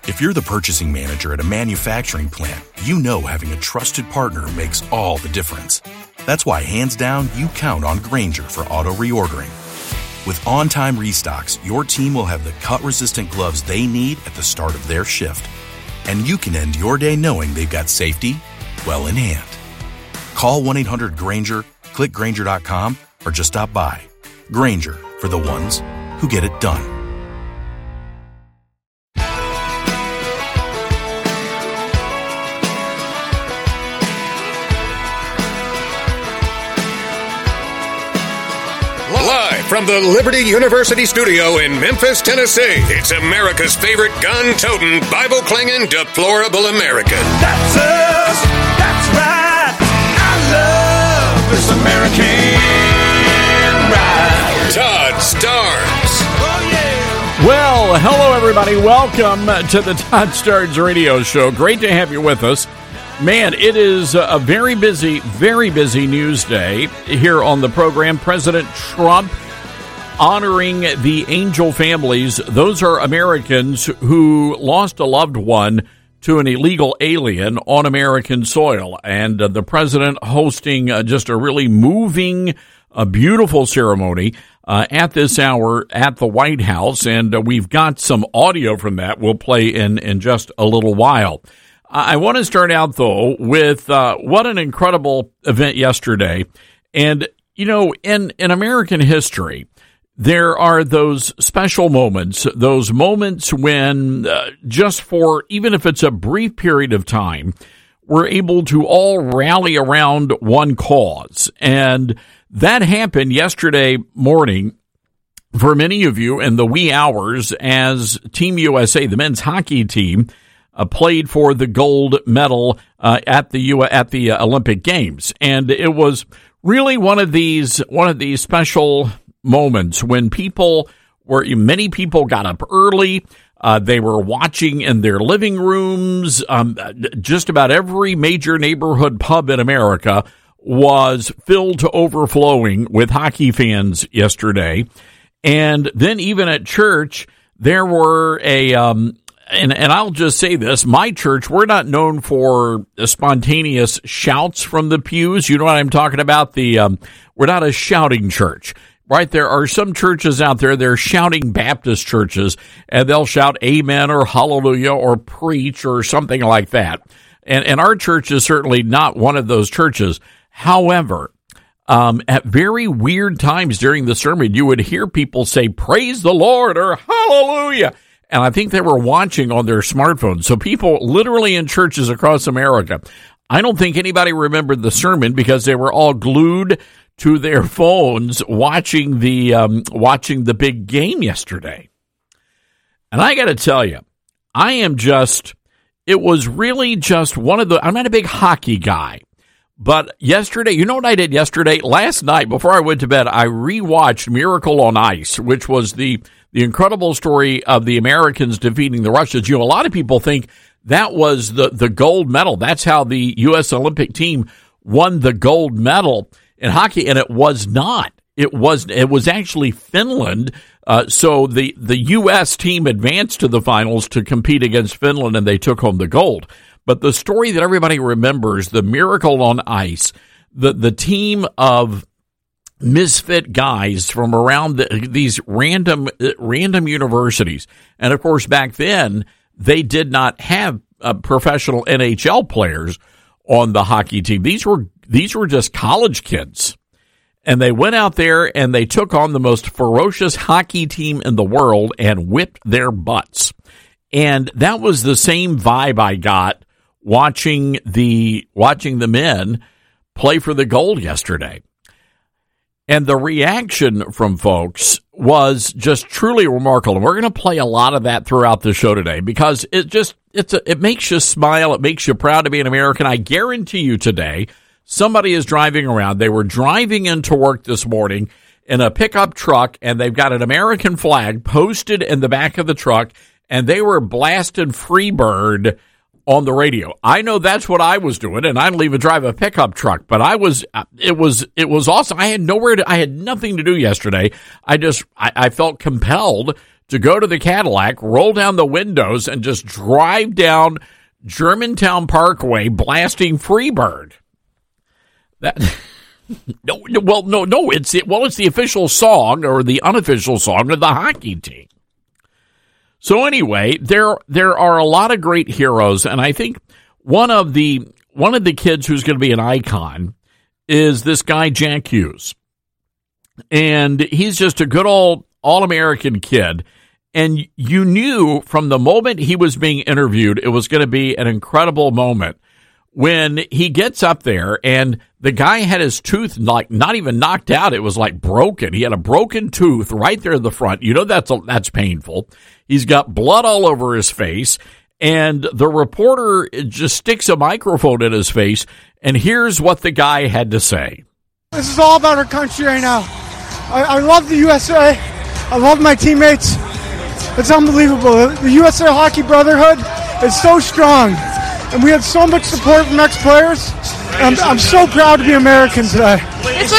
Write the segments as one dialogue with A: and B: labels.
A: If you're the purchasing manager at a manufacturing plant, you know having a trusted partner makes all the difference. That's why, hands down, you count on Grainger for auto reordering. With on-time restocks, your team will have the cut-resistant gloves they need at the start of their shift. And you can end your day knowing they've got safety well in hand. Call 1-800-GRAINGER, click Grainger.com, or just stop by. Grainger, for the ones who get it done.
B: Live from the Liberty University studio in Memphis, Tennessee, it's America's favorite gun-toting, Bible-clinging, deplorable American.
C: That's us. That's right. I love this American ride.
B: Todd Starnes.
C: Oh, yeah.
D: Well, hello, everybody. Welcome to the Todd Starnes Radio Show. Great to have you with us. Man, it is a very busy news day here on the program. President Trump honoring the Angel families. Those are Americans who lost a loved one to an illegal alien on American soil. And the president hosting just a really moving, beautiful ceremony at this hour at the White House. And we've got some audio from that we'll play in just a little while. I want to start out, though, with what an incredible event yesterday. And, you know, in American history, there are those special moments, those moments when just for, even if it's a brief period of time, we're able to all rally around one cause. And that happened yesterday morning for many of you in the wee hours as Team USA, the men's hockey team, played for the gold medal at the Olympic Games, and it was really one of these special moments when many people got up early. They were watching in their living rooms. Just about every major neighborhood pub in America was filled to overflowing with hockey fans yesterday, and then even at church there were And I'll just say this, my church, we're not known for spontaneous shouts from the pews. You know what I'm talking about? We're not a shouting church, right? There are some churches out there, they're shouting Baptist churches, and they'll shout amen or hallelujah or preach or something like that. And our church is certainly not one of those churches. However, at very weird times during the sermon, you would hear people say, praise the Lord or hallelujah. And I think they were watching on their smartphones. So people literally in churches across America, I don't think anybody remembered the sermon because they were all glued to their phones watching the big game yesterday. And I got to tell you, it was really just I'm not a big hockey guy. But yesterday, you know what I did yesterday? Last night, before I went to bed, I rewatched Miracle on Ice, which was the incredible story of the Americans defeating the Russians. You know, a lot of people think that was the gold medal. That's how the U.S. Olympic team won the gold medal in hockey, and it was not. It was actually Finland. So the U.S. team advanced to the finals to compete against Finland, and they took home the gold. But the story that everybody remembers, the Miracle on Ice, the team of misfit guys from around these random universities. And, of course, back then, they did not have professional NHL players on the hockey team. These were just college kids. And they went out there and they took on the most ferocious hockey team in the world and whipped their butts. And that was the same vibe I got watching the men play for the gold yesterday. And the reaction from folks was just truly remarkable. And we're going to play a lot of that throughout the show today because it makes you smile. It makes you proud to be an American. I guarantee you today, somebody is driving around. They were driving into work this morning in a pickup truck, and they've got an American flag posted in the back of the truck, and they were blasting Freebird on the radio. I know that's what I was doing, and I don't even drive a pickup truck, but it was awesome. I had nothing to do yesterday. I felt compelled to go to the Cadillac, roll down the windows, and just drive down Germantown Parkway blasting Freebird. That no, it's the official song or the unofficial song of the hockey team. So anyway, there are a lot of great heroes, and I think one of the kids who's going to be an icon is this guy Jack Hughes, and he's just a good old all-American kid. And you knew from the moment he was being interviewed, it was going to be an incredible moment when he gets up there and the guy had his tooth like not even knocked out. It was like broken. He had a broken tooth right there in the front. You know, that's painful. He's got blood all over his face. And the reporter just sticks a microphone in his face. And here's what the guy had to say.
E: This is all about our country right now. I love the USA. I love my teammates. It's unbelievable. The USA Hockey Brotherhood is so strong, and we have so much support from ex-players. I'm so proud to be American today. This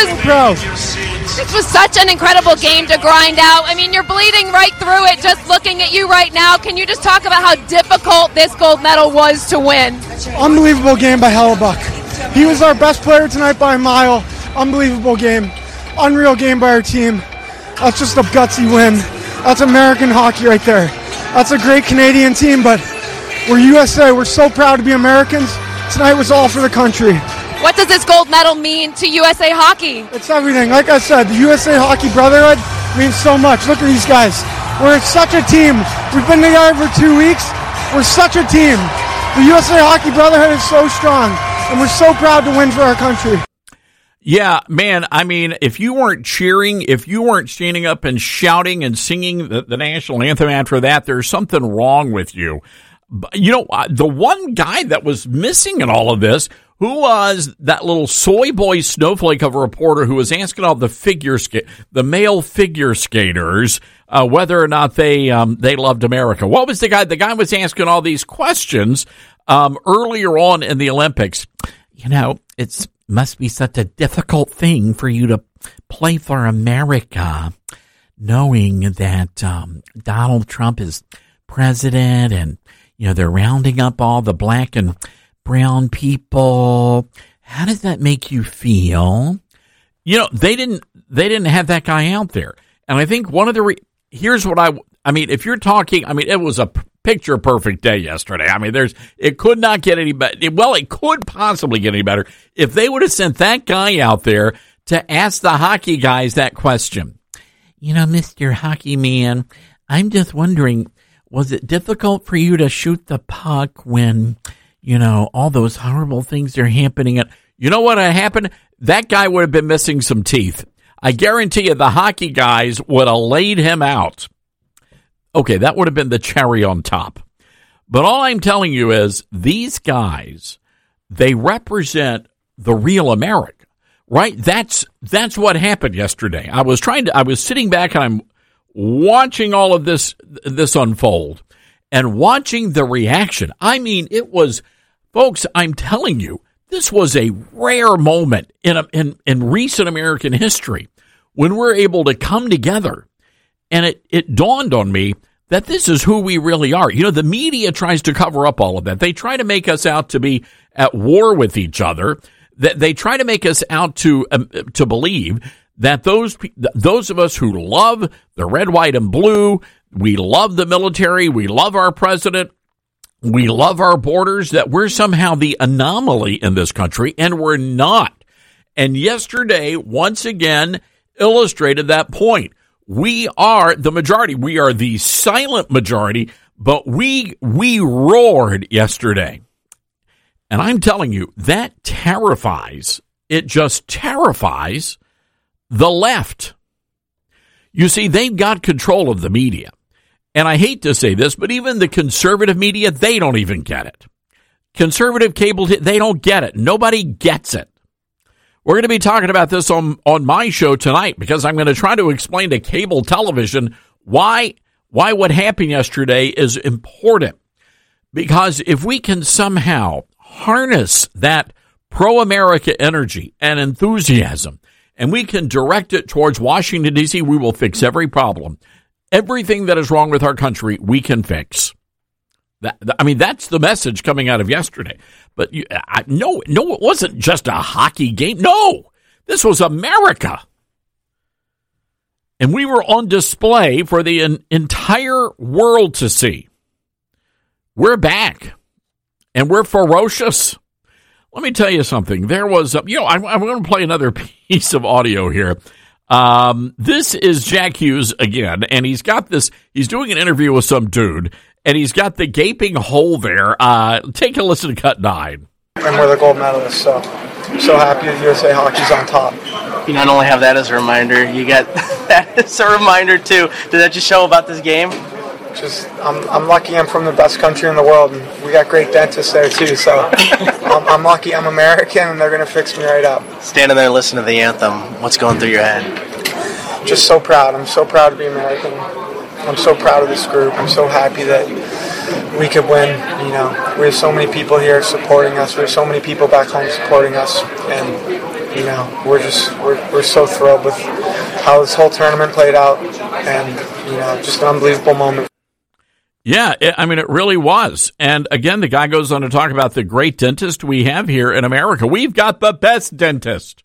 F: was such an incredible game to grind out. I mean, you're bleeding right through it just looking at you right now. Can you just talk about how difficult this gold medal was to win?
E: Unbelievable game by Hellebuyck. He was our best player tonight by a mile. Unbelievable game. Unreal game by our team. That's just a gutsy win. That's American hockey right there. That's a great Canadian team, but we're USA. We're so proud to be Americans. Tonight was all for the country.
F: What does this gold medal mean to USA Hockey?
E: It's everything. Like I said, the USA Hockey Brotherhood means so much. Look at these guys. We're such a team. We've been together for 2 weeks. We're such a team. The USA Hockey Brotherhood is so strong, and we're so proud to win for our country.
D: Yeah, man, I mean, if you weren't cheering, if you weren't standing up and shouting and singing the national anthem after that, there's something wrong with you. But, you know, the one guy that was missing in all of this, who was that little soy boy snowflake of a reporter who was asking all the male figure skaters, whether or not they loved America. What was the guy? The guy was asking all these questions earlier on in the Olympics. You know, must be such a difficult thing for you to play for America, knowing that Donald Trump is president, and you know they're rounding up all the black and brown people. How does that make you feel? You know, they didn't have that guy out there, and I think one of the here's what I mean. If you're talking, I mean, it was a picture perfect day yesterday. I mean, it could not get any better. Well, it could possibly get any better if they would have sent that guy out there to ask the hockey guys that question. You know, Mr. Hockey Man, I'm just wondering, was it difficult for you to shoot the puck when, you know, all those horrible things are happening? You know what happened? That guy would have been missing some teeth. I guarantee you the hockey guys would have laid him out. Okay, that would have been the cherry on top. But all I'm telling you is these guys, they represent the real America, right? That's what happened yesterday. I was sitting back and I'm watching all of this unfold and watching the reaction. I mean, it was, folks, I'm telling you, this was a rare moment in recent American history when we're able to come together. And it dawned on me that this is who we really are. You know, the media tries to cover up all of that. They try to make us out to be at war with each other. They try to make us out to believe that those of us who love the red, white, and blue, we love the military, we love our president, we love our borders, that we're somehow the anomaly in this country, and we're not. And yesterday, once again, illustrated that point. We are the majority. We are the silent majority, but we roared yesterday. And I'm telling you, that terrifies, it just terrifies the left. You see, they've got control of the media. And I hate to say this, but even the conservative media, they don't even get it. Conservative cable, they don't get it. Nobody gets it. We're going to be talking about this on my show tonight because I'm going to try to explain to cable television why what happened yesterday is important. Because if we can somehow harness that pro-America energy and enthusiasm, and we can direct it towards Washington, D.C., we will fix every problem. Everything that is wrong with our country, we can fix. That's the message coming out of yesterday. But no, it wasn't just a hockey game. No, this was America. And we were on display for the entire world to see. We're back, and we're ferocious. Let me tell you something. There was, I'm going to play another piece of audio here. This is Jack Hughes again, and he's doing an interview with some dude, and he's got the gaping hole there. Take a listen to cut 9.
E: And we're the gold medalists, so happy that USA Hockey's on top.
G: You not only have that as a reminder, you got that as a reminder too. Did that just show about this game?
E: I'm lucky I'm from the best country in the world, and we got great dentists there too, so I'm lucky I'm American, and they're going to fix me right up.
G: Standing there listening to the anthem, what's going through your head?
E: Just so proud. I'm so proud to be American. I'm so proud of this group. I'm so happy that we could win. We have so many people here supporting us. We have so many people back home supporting us, and we're so thrilled with how this whole tournament played out, and just an unbelievable moment.
D: Yeah, it really was. And again, the guy goes on to talk about the great dentist we have here in America. We've got the best dentist.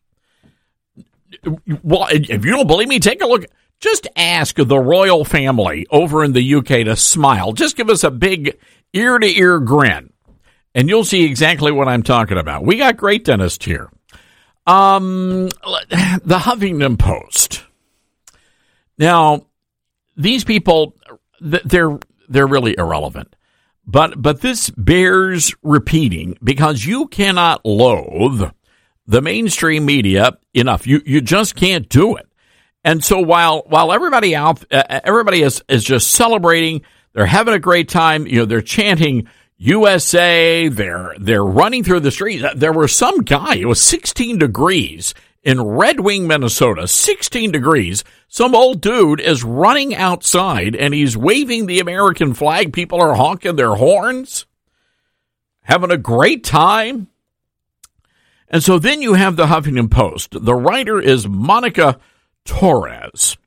D: Well, if you don't believe me, take a look. Just ask the royal family over in the UK to smile. Just give us a big ear-to-ear grin, and you'll see exactly what I'm talking about. We got great dentists here. The Huffington Post. Now, these people, they're really irrelevant. But this bears repeating because you cannot loathe the mainstream media enough. You just can't do it. And so while everybody is just celebrating, they're having a great time, they're chanting USA, they're running through the streets. There was some guy, it was 16 degrees in Red Wing, Minnesota, 16 degrees. Some old dude is running outside and he's waving the American flag. People are honking their horns, having a great time. And so then you have the Huffington Post. The writer is Monica Torres.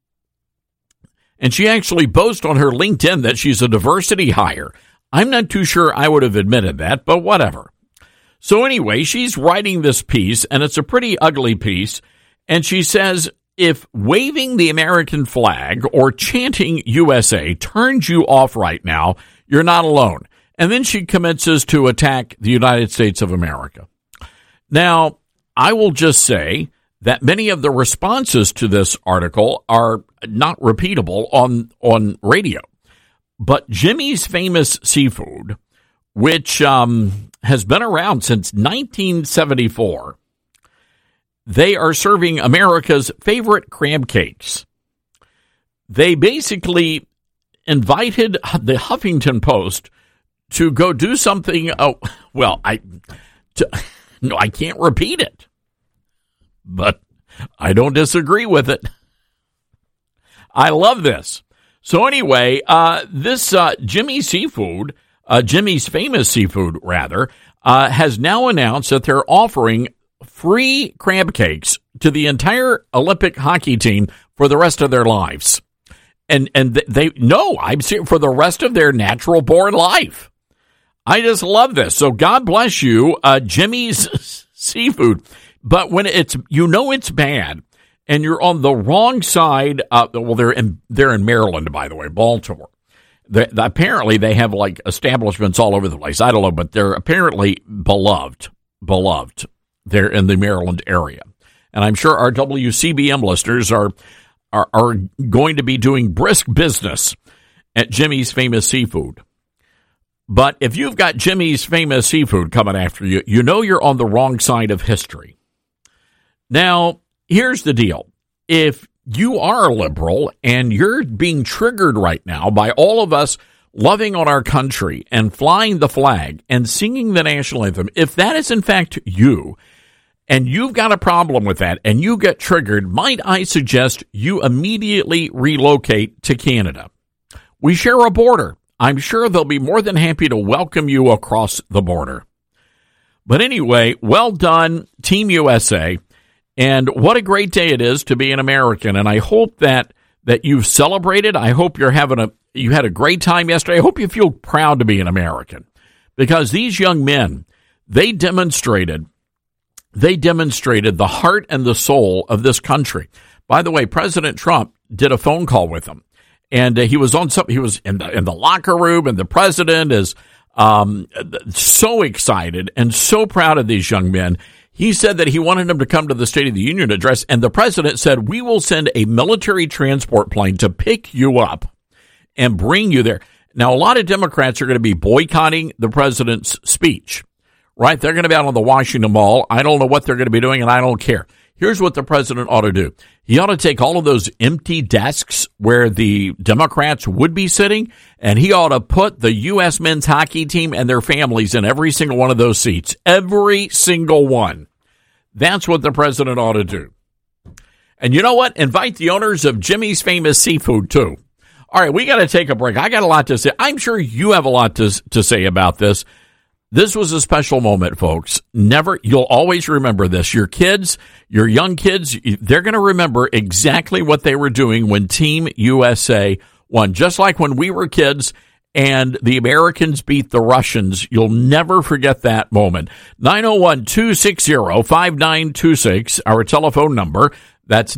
D: And she actually boasts on her LinkedIn that she's a diversity hire. I'm not too sure I would have admitted that, but whatever. So anyway, she's writing this piece, and it's a pretty ugly piece, and she says, if waving the American flag or chanting USA turns you off right now, you're not alone. And then she commences to attack the United States of America. Now, I will just say that many of the responses to this article are not repeatable on radio. But Jimmy's Famous Seafood, which has been around since 1974, they are serving America's favorite crab cakes. They basically invited the Huffington Post to go do something. I can't repeat it, but I don't disagree with it. I love this. So anyway, this Jimmy's Famous Seafood, has now announced that they're offering free crab cakes to the entire Olympic hockey team for the rest of their lives. I'm serious, for the rest of their natural born life. I just love this. So God bless you, Jimmy's Seafood. But when it's bad, and you're on the wrong side. They're in Maryland, by the way, Baltimore. Apparently, they have like establishments all over the place. I don't know, but they're apparently beloved. They're in the Maryland area, and I'm sure our WCBM listeners are going to be doing brisk business at Jimmy's Famous Seafood. But if you've got Jimmy's Famous Seafood coming after you, you know you're on the wrong side of history. Now, here's the deal. If you are a liberal and you're being triggered right now by all of us loving on our country and flying the flag and singing the national anthem, if that is in fact you, and you've got a problem with that and you get triggered, might I suggest you immediately relocate to Canada. We share a border. I'm sure they'll be more than happy to welcome you across the border. But anyway, well done, Team USA. And what a great day it is to be an American. And I hope that that you've celebrated. I hope you had a great time yesterday. I hope you feel proud to be an American, because these young men, they demonstrated the heart and the soul of this country. By the way, President Trump did a phone call with them, and he was in the locker room, and the president is so excited and so proud of these young men. He said that he wanted them to come to the State of the Union address, and the president said, "We will send a military transport plane to pick you up and bring you there." Now, a lot of Democrats are going to be boycotting the president's speech, right? They're going to be out on the Washington Mall. I don't know what they're going to be doing, and I don't care. Here's what the president ought to do. He ought to take all of those empty desks where the Democrats would be sitting, and he ought to put the U.S. men's hockey team and their families in every single one of those seats. Every single one. That's what the president ought to do. And you know what? Invite the owners of Jimmy's Famous Seafood, too. All right, we got to take a break. I got a lot to say. I'm sure you have a lot to say about this. This was a special moment, folks. You'll always remember this. Your kids, your young kids, they're going to remember exactly what they were doing when Team USA won. Just like when we were kids and the Americans beat the Russians. You'll never forget that moment. 901-260-5926, our telephone number. That's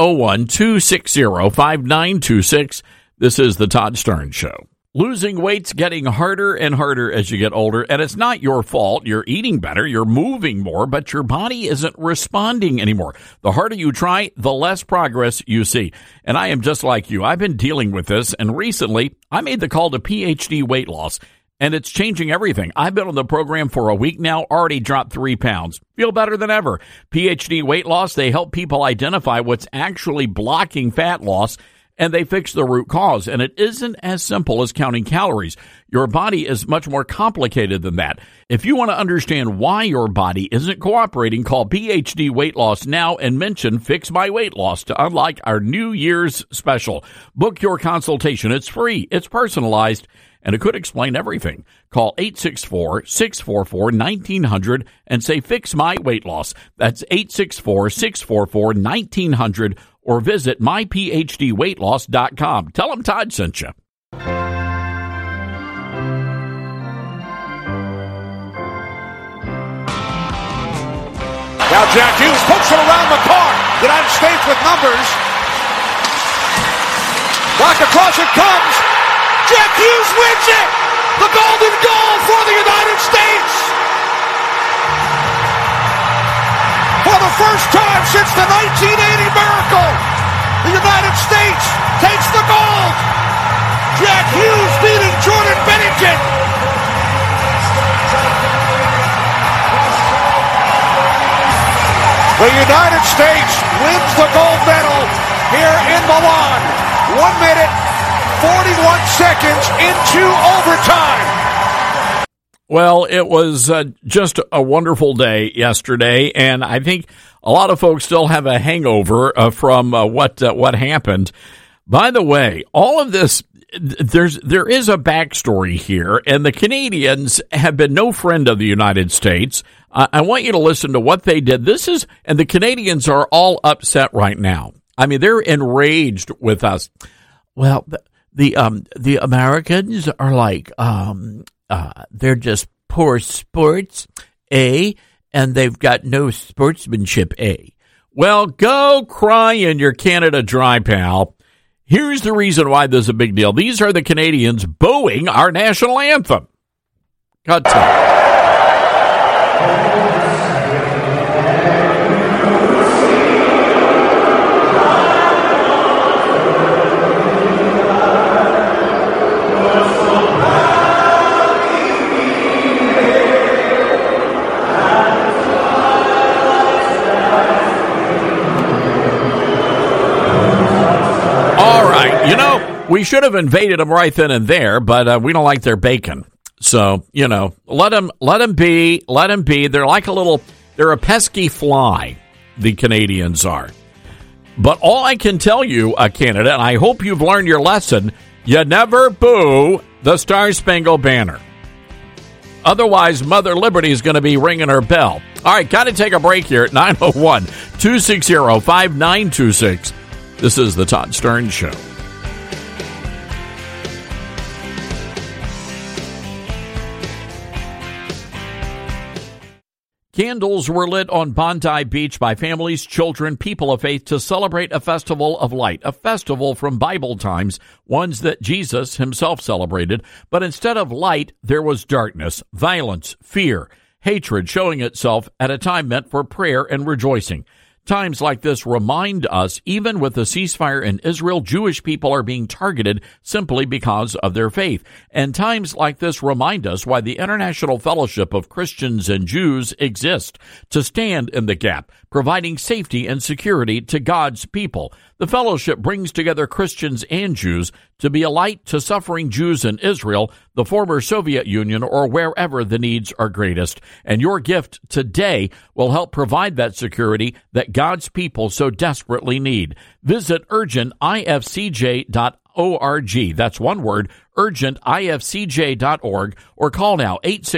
D: 901-260-5926. This is the Todd Stern Show. Losing weight's getting harder and harder as you get older, and it's not your fault. You're eating better, you're moving more, but your body isn't responding anymore. The harder you try, the less progress you see. And I am just like you. I've been dealing with this, and recently I made the call to PhD Weight Loss, and it's changing everything. I've been on the program for a week now, already dropped 3 pounds. Feel better than ever. PhD Weight Loss, they help people identify what's actually blocking fat loss, and they fix the root cause. And it isn't as simple as counting calories. Your body is much more complicated than that. If you want to understand why your body isn't cooperating, call PhD Weight Loss now and mention Fix My Weight Loss to unlock our New Year's special. Book your consultation. It's free. It's personalized, and it could explain everything. Call 864-644-1900 and say, "Fix my weight loss." That's 864-644-1900, or visit myphdweightloss.com. Tell them Todd sent you.
C: Now Jack Hughes puts it around McCarr. United States with numbers. Back across it comes. Jack Hughes wins it! The golden goal for the United States! For the first time since the 1980 miracle, the United States takes the gold! Jack Hughes beating Jordan Binnington! The United States wins the gold medal here in Milan. 1 minute, 41 seconds into overtime.
D: Well, it was just a wonderful day yesterday, and I think a lot of folks still have a hangover from what happened. By the way, all of this, there is a backstory here, and the Canadians have been no friend of the United States. I want you to listen to what they did. And the Canadians are all upset right now. I mean, they're enraged with us. Well, the Americans are like, they're just poor sports, and they've got no sportsmanship, Well, go cry in your Canada Dry, pal. Here's the reason why this is a big deal. These are the Canadians booing our national anthem. Cut to. We should have invaded them right then and there, but we don't like their bacon. So, let them be. They're like they're a pesky fly, the Canadians are. But all I can tell you, Canada, and I hope you've learned your lesson, you never boo the Star-Spangled Banner. Otherwise, Mother Liberty is going to be ringing her bell. All right, got to take a break here at 901-260-5926. This is the Todd Stern Show. Candles were lit on Bondi Beach by families, children, people of faith to celebrate a festival of light, a festival from Bible times, ones that Jesus himself celebrated. But instead of light, there was darkness, violence, fear, hatred showing itself at a time meant for prayer and rejoicing. Times like this remind us, even with the ceasefire in Israel, Jewish people are being targeted simply because of their faith. And times like this remind us why the International Fellowship of Christians and Jews exists, to stand in the gap, providing safety and security to God's people. The fellowship brings together Christians and Jews to be a light to suffering Jews in Israel, the former Soviet Union, or wherever the needs are greatest. And your gift today will help provide that security that God's people so desperately need. Visit urgentifcj.org. That's one word, urgentifcj.org, or call now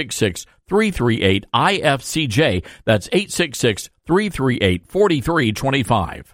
D: 866-338-IFCJ. That's 866-338-4325.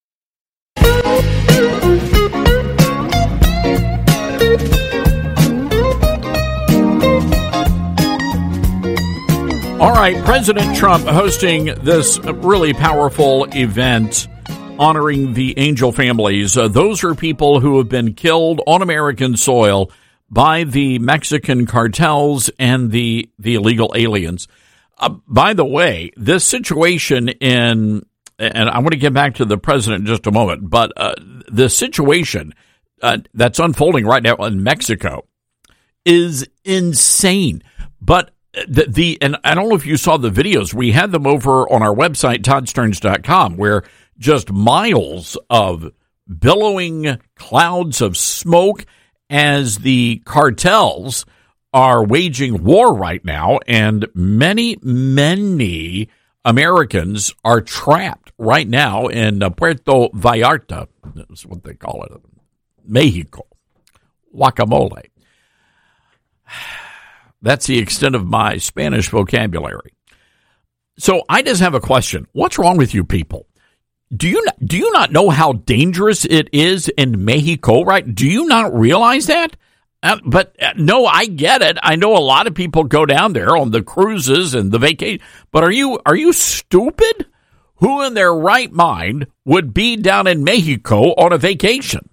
D: All right, President Trump hosting this really powerful event honoring the angel families. Those are people who have been killed on American soil by the Mexican cartels and the illegal aliens. By the way, this situation and I want to get back to the president in just a moment, but the situation that's unfolding right now in Mexico is insane. But and I don't know if you saw the videos. We had them over on our website, toddsterns.com, where just miles of billowing clouds of smoke as the cartels are waging war right now, and many, many Americans are trapped right now in Puerto Vallarta. That's what they call it, Mexico. Guacamole. That's the extent of my Spanish vocabulary. So I just have a question. What's wrong with you people? Do you not know how dangerous it is in Mexico, right? Do you not realize that? No, I get it. I know a lot of people go down there on the cruises and the vacation. But are you stupid? Who in their right mind would be down in Mexico on a vacation?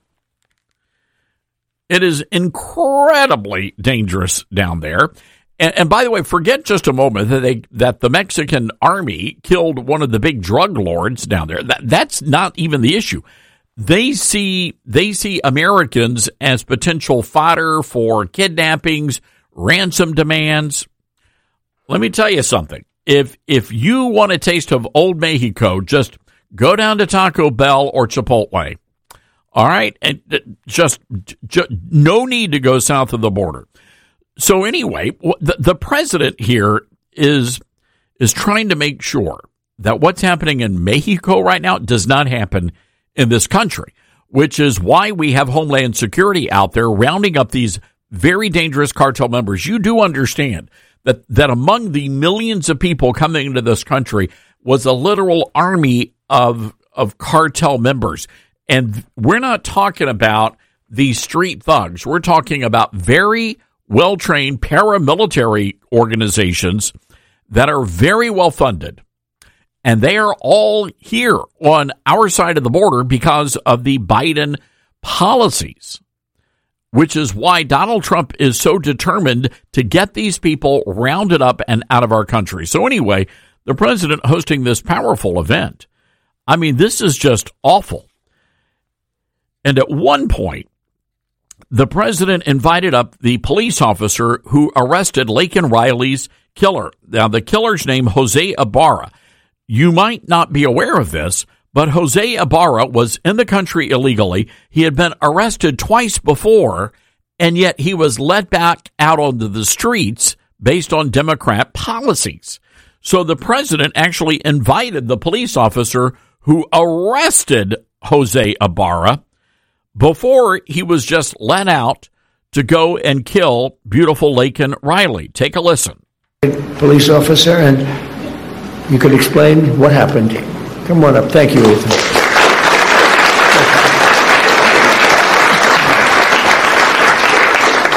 D: It is incredibly dangerous down there. And by the way, forget just a moment that the Mexican army killed one of the big drug lords down there. That's not even the issue. They see Americans as potential fodder for kidnappings, ransom demands. Let me tell you something. If you want a taste of old Mexico, just go down to Taco Bell or Chipotle. All right, and just no need to go south of the border. So anyway, the president here is trying to make sure that what's happening in Mexico right now does not happen in this country, which is why we have Homeland Security out there rounding up these very dangerous cartel members. You do understand that among the millions of people coming into this country was a literal army of cartel members. And we're not talking about these street thugs. We're talking about very well-trained paramilitary organizations that are very well-funded. And they are all here on our side of the border because of the Biden policies, which is why Donald Trump is so determined to get these people rounded up and out of our country. So anyway, the president hosting this powerful event. I mean, this is just awful. And at one point, the president invited up the police officer who arrested Laken Riley's killer. Now, the killer's name, Jose Ibarra. You might not be aware of this, but Jose Ibarra was in the country illegally. He had been arrested twice before, and yet he was let back out onto the streets based on Democrat policies. So the president actually invited the police officer who arrested Jose Ibarra before he was just let out to go and kill beautiful Laken Riley. Take a listen.
H: Police officer, and you could explain what happened. Come on up. Thank you, Ethan.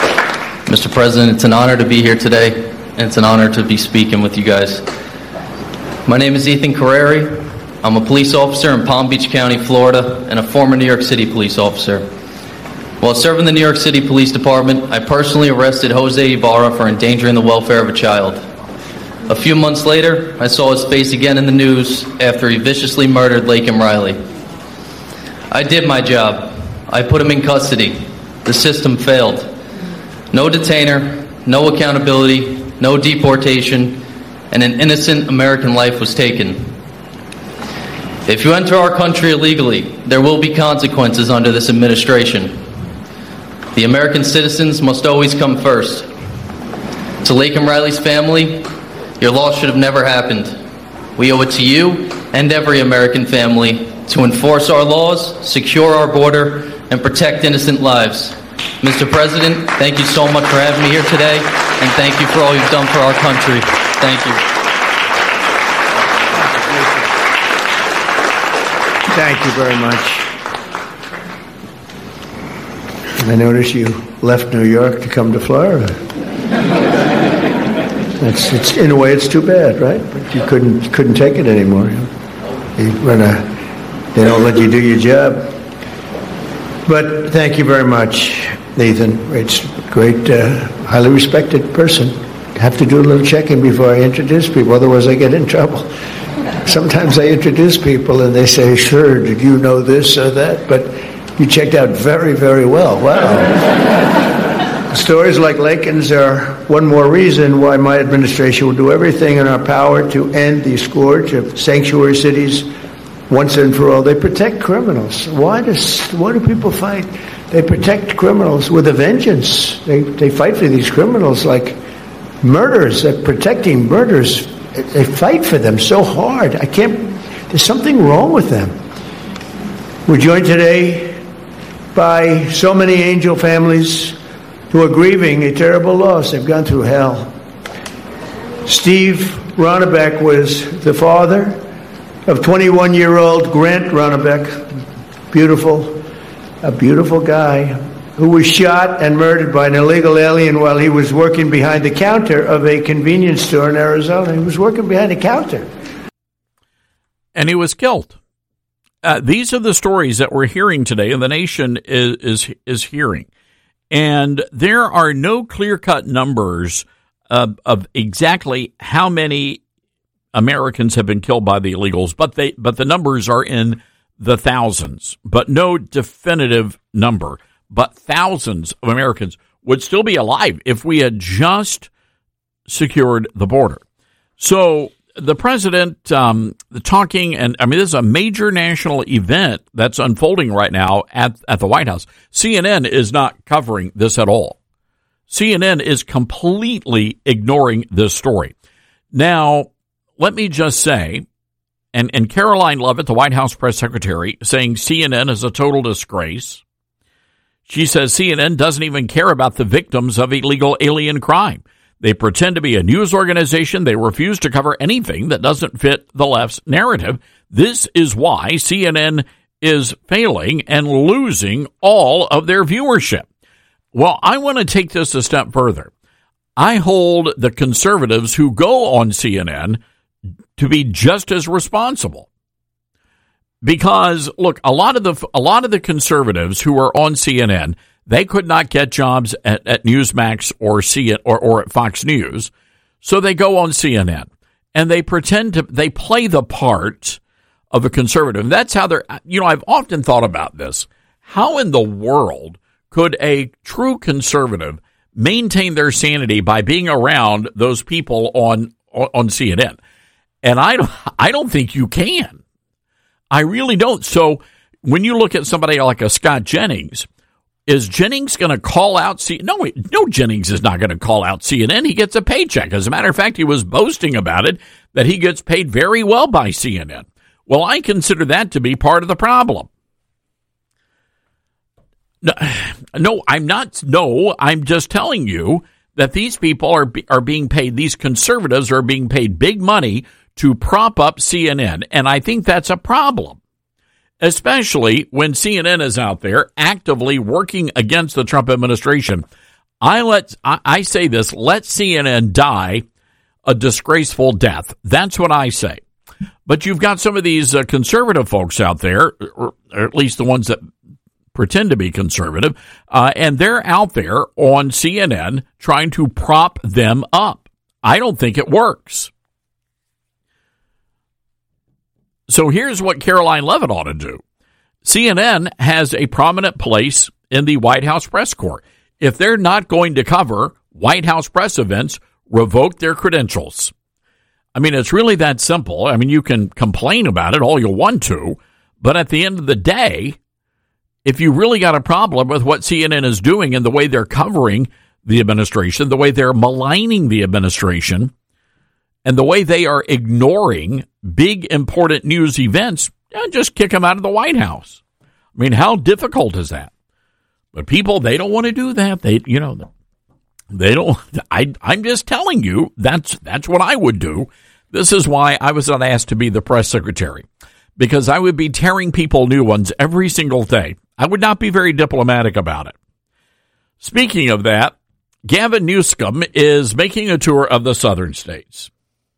I: Mr. President, it's an honor to be here today, and it's an honor to be speaking with you guys. My name is Ethan Carreri. I'm a police officer in Palm Beach County, Florida, and a former New York City police officer. While serving the New York City Police Department, I personally arrested Jose Ibarra for endangering the welfare of a child. A few months later, I saw his face again in the news after he viciously murdered Laken Riley. I did my job. I put him in custody. The system failed. No detainer, no accountability, no deportation, and an innocent American life was taken. If you enter our country illegally, there will be consequences under this administration. The American citizens must always come first. To Laken Riley's family, your loss should have never happened. We owe it to you and every American family to enforce our laws, secure our border, and protect innocent lives. Mr. President, thank you so much for having me here today, and thank you for all you've done for our country. Thank you.
H: Thank you very much. I notice you left New York to come to Florida. It's in a way, it's too bad, right? But you couldn't take it anymore. They don't let you do your job. But thank you very much, Nathan. It's a great, highly respected person. I have to do a little checking before I introduce people, otherwise I get in trouble. Sometimes I introduce people and they say, sure, did you know this or that? But you checked out very, very well. Wow. Stories like Laken's are one more reason why my administration will do everything in our power to end the scourge of sanctuary cities once and for all. They protect criminals. Why do people fight? They protect criminals with a vengeance. They fight for these criminals like murderers. They're protecting murderers. They fight for them so hard. There's something wrong with them. We're joined today by so many angel families who are grieving a terrible loss. They've gone through hell. Steve Ronnebeck was the father of 21-year-old Grant Ronnebeck, a beautiful guy, who was shot and murdered by an illegal alien while he was working behind the counter of a convenience store in Arizona. He was working behind the counter.
D: And he was killed. These are the stories that we're hearing today, and the nation is hearing. And there are no clear-cut numbers of exactly how many Americans have been killed by the illegals, but the numbers are in the thousands, but no definitive number. But thousands of Americans would still be alive if we had just secured the border. So the president talking, and I mean, this is a major national event that's unfolding right now at the White House. CNN is not covering this at all. CNN is completely ignoring this story. Now, let me just say, and Caroline Leavitt, the White House press secretary, saying CNN is a total disgrace. She says CNN doesn't even care about the victims of illegal alien crime. They pretend to be a news organization. They refuse to cover anything that doesn't fit the left's narrative. This is why CNN is failing and losing all of their viewership. Well, I want to take this a step further. I hold the conservatives who go on CNN to be just as responsible. Because, look, a lot of the conservatives who are on CNN, they could not get jobs at Newsmax or at Fox News, so they go on CNN and they play the part of a conservative. And that's how I've often thought about this. How in the world could a true conservative maintain their sanity by being around those people on CNN? And I don't think you can. I really don't. So when you look at somebody like a Scott Jennings, is Jennings going to call out CNN? No, Jennings is not going to call out CNN. He gets a paycheck. As a matter of fact, he was boasting about it, that he gets paid very well by CNN. Well, I consider that to be part of the problem. No, I'm not. No, I'm just telling you that these people are being paid, these conservatives are being paid big money to prop up CNN, and I think that's a problem, especially when CNN is out there actively working against the Trump administration. I say this, let CNN die a disgraceful death. That's what I say. But you've got some of these conservative folks out there, or at least the ones that pretend to be conservative, and they're out there on CNN trying to prop them up. I don't think it works. So here's what Caroline Leavitt ought to do. CNN has a prominent place in the White House press corps. If they're not going to cover White House press events, revoke their credentials. I mean, it's really that simple. I mean, you can complain about it all you want to, but at the end of the day, if you really got a problem with what CNN is doing and the way they're covering the administration, the way they're maligning the administration, and the way they are ignoring big, important news events, just kick them out of the White House. I mean, how difficult is that? But people, they don't want to do that. They don't. I'm just telling you, that's what I would do. This is why I was not asked to be the press secretary, because I would be tearing people new ones every single day. I would not be very diplomatic about it. Speaking of that, Gavin Newsom is making a tour of the southern states.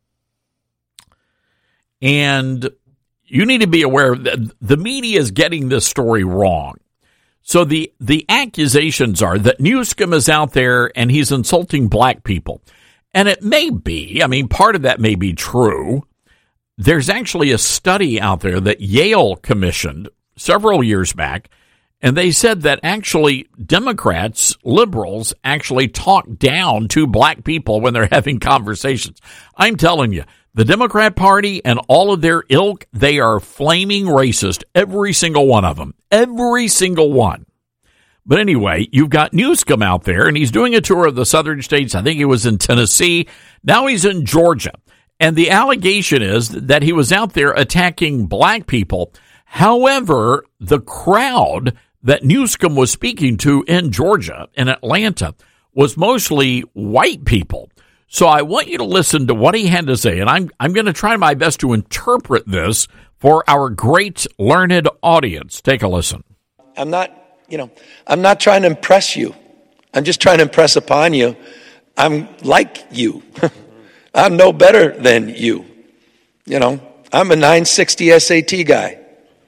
D: And you need to be aware that the media is getting this story wrong. So the accusations are that Newsom is out there and he's insulting black people. And it may be, I mean, part of that may be true. There's actually a study out there that Yale commissioned several years back, and they said that actually Democrats, liberals, actually talk down to black people when they're having conversations. I'm telling you, the Democrat Party and all of their ilk, they are flaming racist, every single one of them, every single one. But anyway, you've got Newsom out there, and he's doing a tour of the southern states. I think he was in Tennessee. Now he's in Georgia. And the allegation is that he was out there attacking black people. However, the crowd that Newsom was speaking to in Georgia, in Atlanta, was mostly white people. So I want you to listen to what he had to say, and I'm going to try my best to interpret this for our great learned audience. Take a listen.
J: I'm not trying to impress you. I'm just trying to impress upon you. I'm like you. I'm no better than you. I'm a 960 SAT guy.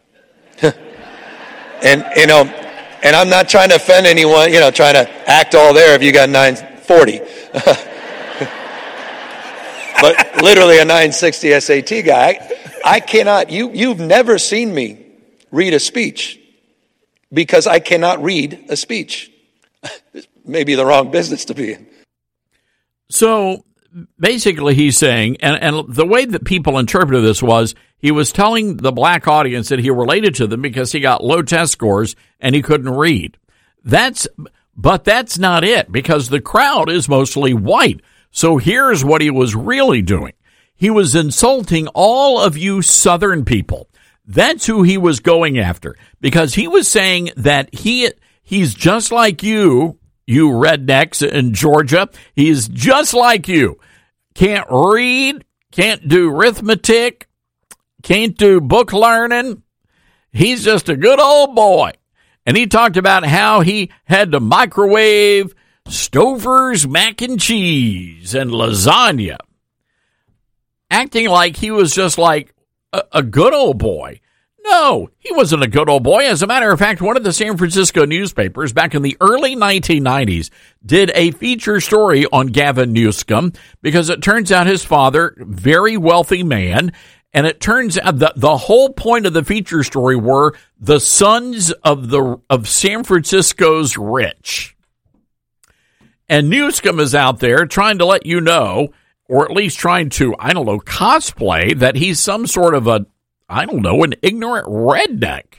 J: And I'm not trying to offend anyone, trying to act all there if you got 940. But literally a 960 SAT guy. I cannot, you've never seen me read a speech because I cannot read a speech. Maybe the wrong business to be in.
D: So basically he's saying, and the way that people interpreted this was, he was telling the black audience that he related to them because he got low test scores and he couldn't read. But that's not it, because the crowd is mostly white. So here's what he was really doing. He was insulting all of you Southern people. That's who he was going after, because he was saying that he's just like you rednecks in Georgia. He's just like you. Can't read, can't do arithmetic, can't do book learning. He's just a good old boy. And he talked about how he had to microwave Stouffer's mac and cheese and lasagna, acting like he was just like a good old boy. No, he wasn't a good old boy. As a matter of fact, one of the San Francisco newspapers back in the early 1990s did a feature story on Gavin Newsom because it turns out his father, very wealthy man, and it turns out that the whole point of the feature story were the sons of San Francisco's rich. And Newsom is out there trying to let you know, or at least trying to, cosplay that he's some sort of an ignorant redneck.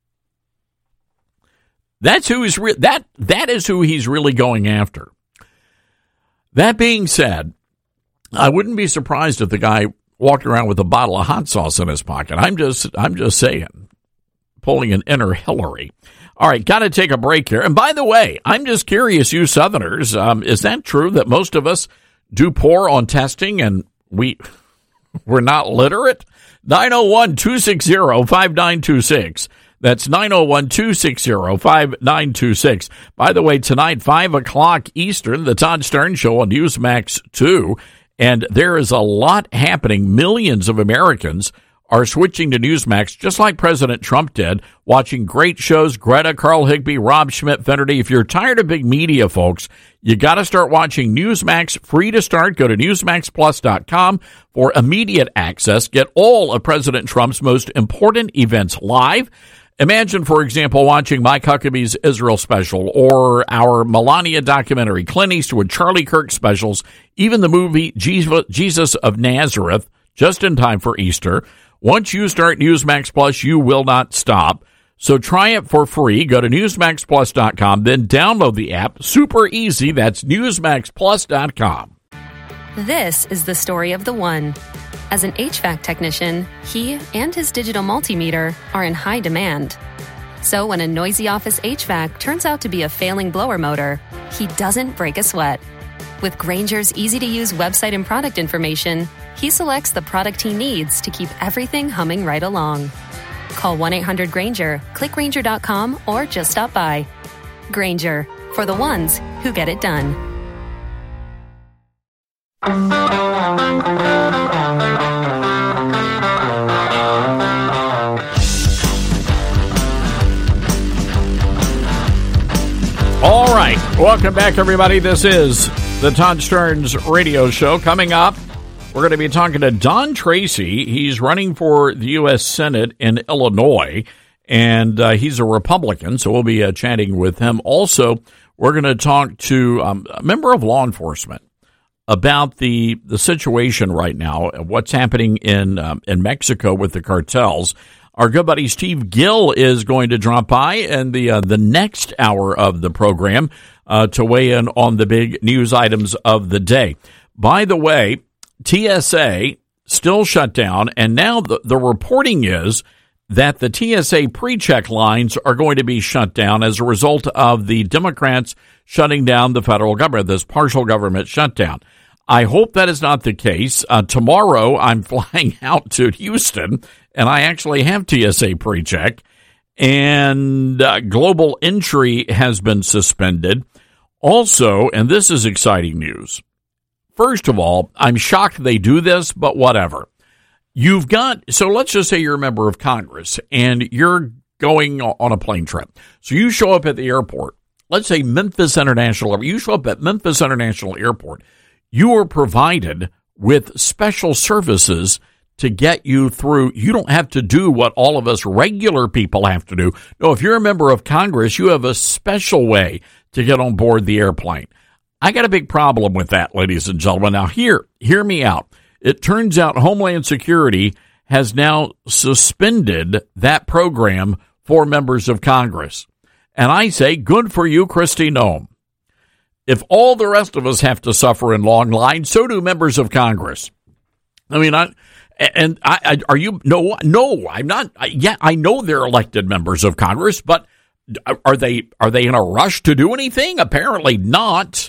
D: That's who he's that is who he's really going after. That being said, I wouldn't be surprised if the guy walked around with a bottle of hot sauce in his pocket. I'm just saying, pulling an inner Hillary. All right, got to take a break here. And by the way, I'm just curious, you Southerners, is that true that most of us do poor on testing and we're not literate? 901-260-5926. That's 901-260-5926. By the way, tonight, 5 o'clock Eastern, the Todd Stern Show on Newsmax 2. And there is a lot happening. Millions of Americans are switching to Newsmax, just like President Trump did, watching great shows, Greta, Carl Higbee, Rob Schmidt-Finnerty. If you're tired of big media, folks, you got to start watching Newsmax. Free to start. Go to NewsmaxPlus.com for immediate access. Get all of President Trump's most important events live. Imagine, for example, watching Mike Huckabee's Israel special or our Melania documentary, Clint Eastwood, Charlie Kirk specials, even the movie Jesus of Nazareth, just in time for Easter. Once you start Newsmax Plus, you will not stop. So try it for free. Go to NewsmaxPlus.com, then download the app. Super easy. That's NewsmaxPlus.com.
K: This is the story of the one. As an HVAC technician, he and his digital multimeter are in high demand. So when a noisy office HVAC turns out to be a failing blower motor, he doesn't break a sweat. With Grainger's easy-to-use website and product information, he selects the product he needs to keep everything humming right along. Call 1-800-GRAINGER, click Grainger.com, or just stop by. Grainger, for the ones who get it done.
D: All right. Welcome back, everybody. This is the Todd Stearns Radio Show. Coming up, we're going to be talking to Don Tracy. He's running for the U.S. Senate in Illinois, and he's a Republican, so we'll be chatting with him. Also, we're going to talk to a member of law enforcement about the situation right now, what's happening in Mexico with the cartels. Our good buddy Steve Gill is going to drop by in the next hour of the program to weigh in on the big news items of the day. By the way, TSA still shut down, and now the reporting is that the TSA pre-check lines are going to be shut down as a result of the Democrats shutting down the federal government, this partial government shutdown. I hope that is not the case. Tomorrow, I'm flying out to Houston, and I actually have TSA pre-check, and global entry has been suspended. Also, and this is exciting news, first of all, I'm shocked they do this, but whatever. So let's just say you're a member of Congress, and you're going on a plane trip. So you show up at the airport. Let's say Memphis International. You show up at Memphis International Airport. You are provided with special services to get you through. You don't have to do what all of us regular people have to do. No, if you're a member of Congress, you have a special way to get on board the airplane. I got a big problem with that, ladies and gentlemen. Now, hear me out. It turns out Homeland Security has now suspended that program for members of Congress. And I say, good for you, Kristi Noem. If all the rest of us have to suffer in long lines, so do members of Congress. I mean, are you? No, I'm not. Yeah, I know they're elected members of Congress, but are they in a rush to do anything? Apparently not.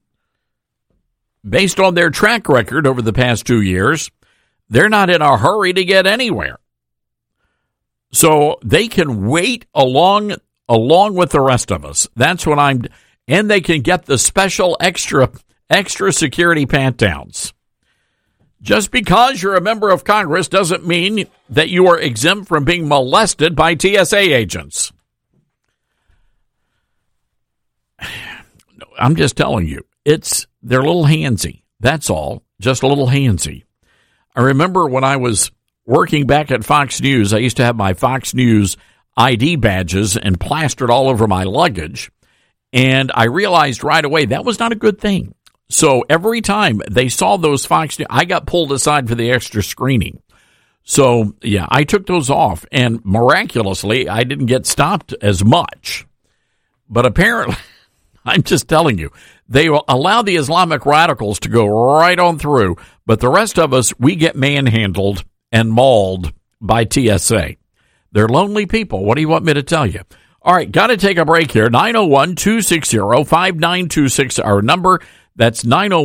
D: Based on their track record over the past 2 years, they're not in a hurry to get anywhere. So they can wait along with the rest of us. That's what and they can get the special extra security pat-downs. Just because you're a member of Congress doesn't mean that you are exempt from being molested by TSA agents. I'm just telling you, they're a little handsy. That's all, just a little handsy. I remember when I was working back at Fox News, I used to have my Fox News ID badges and plastered all over my luggage. And I realized right away that was not a good thing. So every time they saw those Fox News, I got pulled aside for the extra screening. So, yeah, I took those off. And miraculously, I didn't get stopped as much. But apparently, I'm just telling you, they will allow the Islamic radicals to go right on through. But the rest of us, we get manhandled and mauled by TSA. They're lonely people. What do you want me to tell you? All right, got to take a break here. 901-260-5926, our number. That's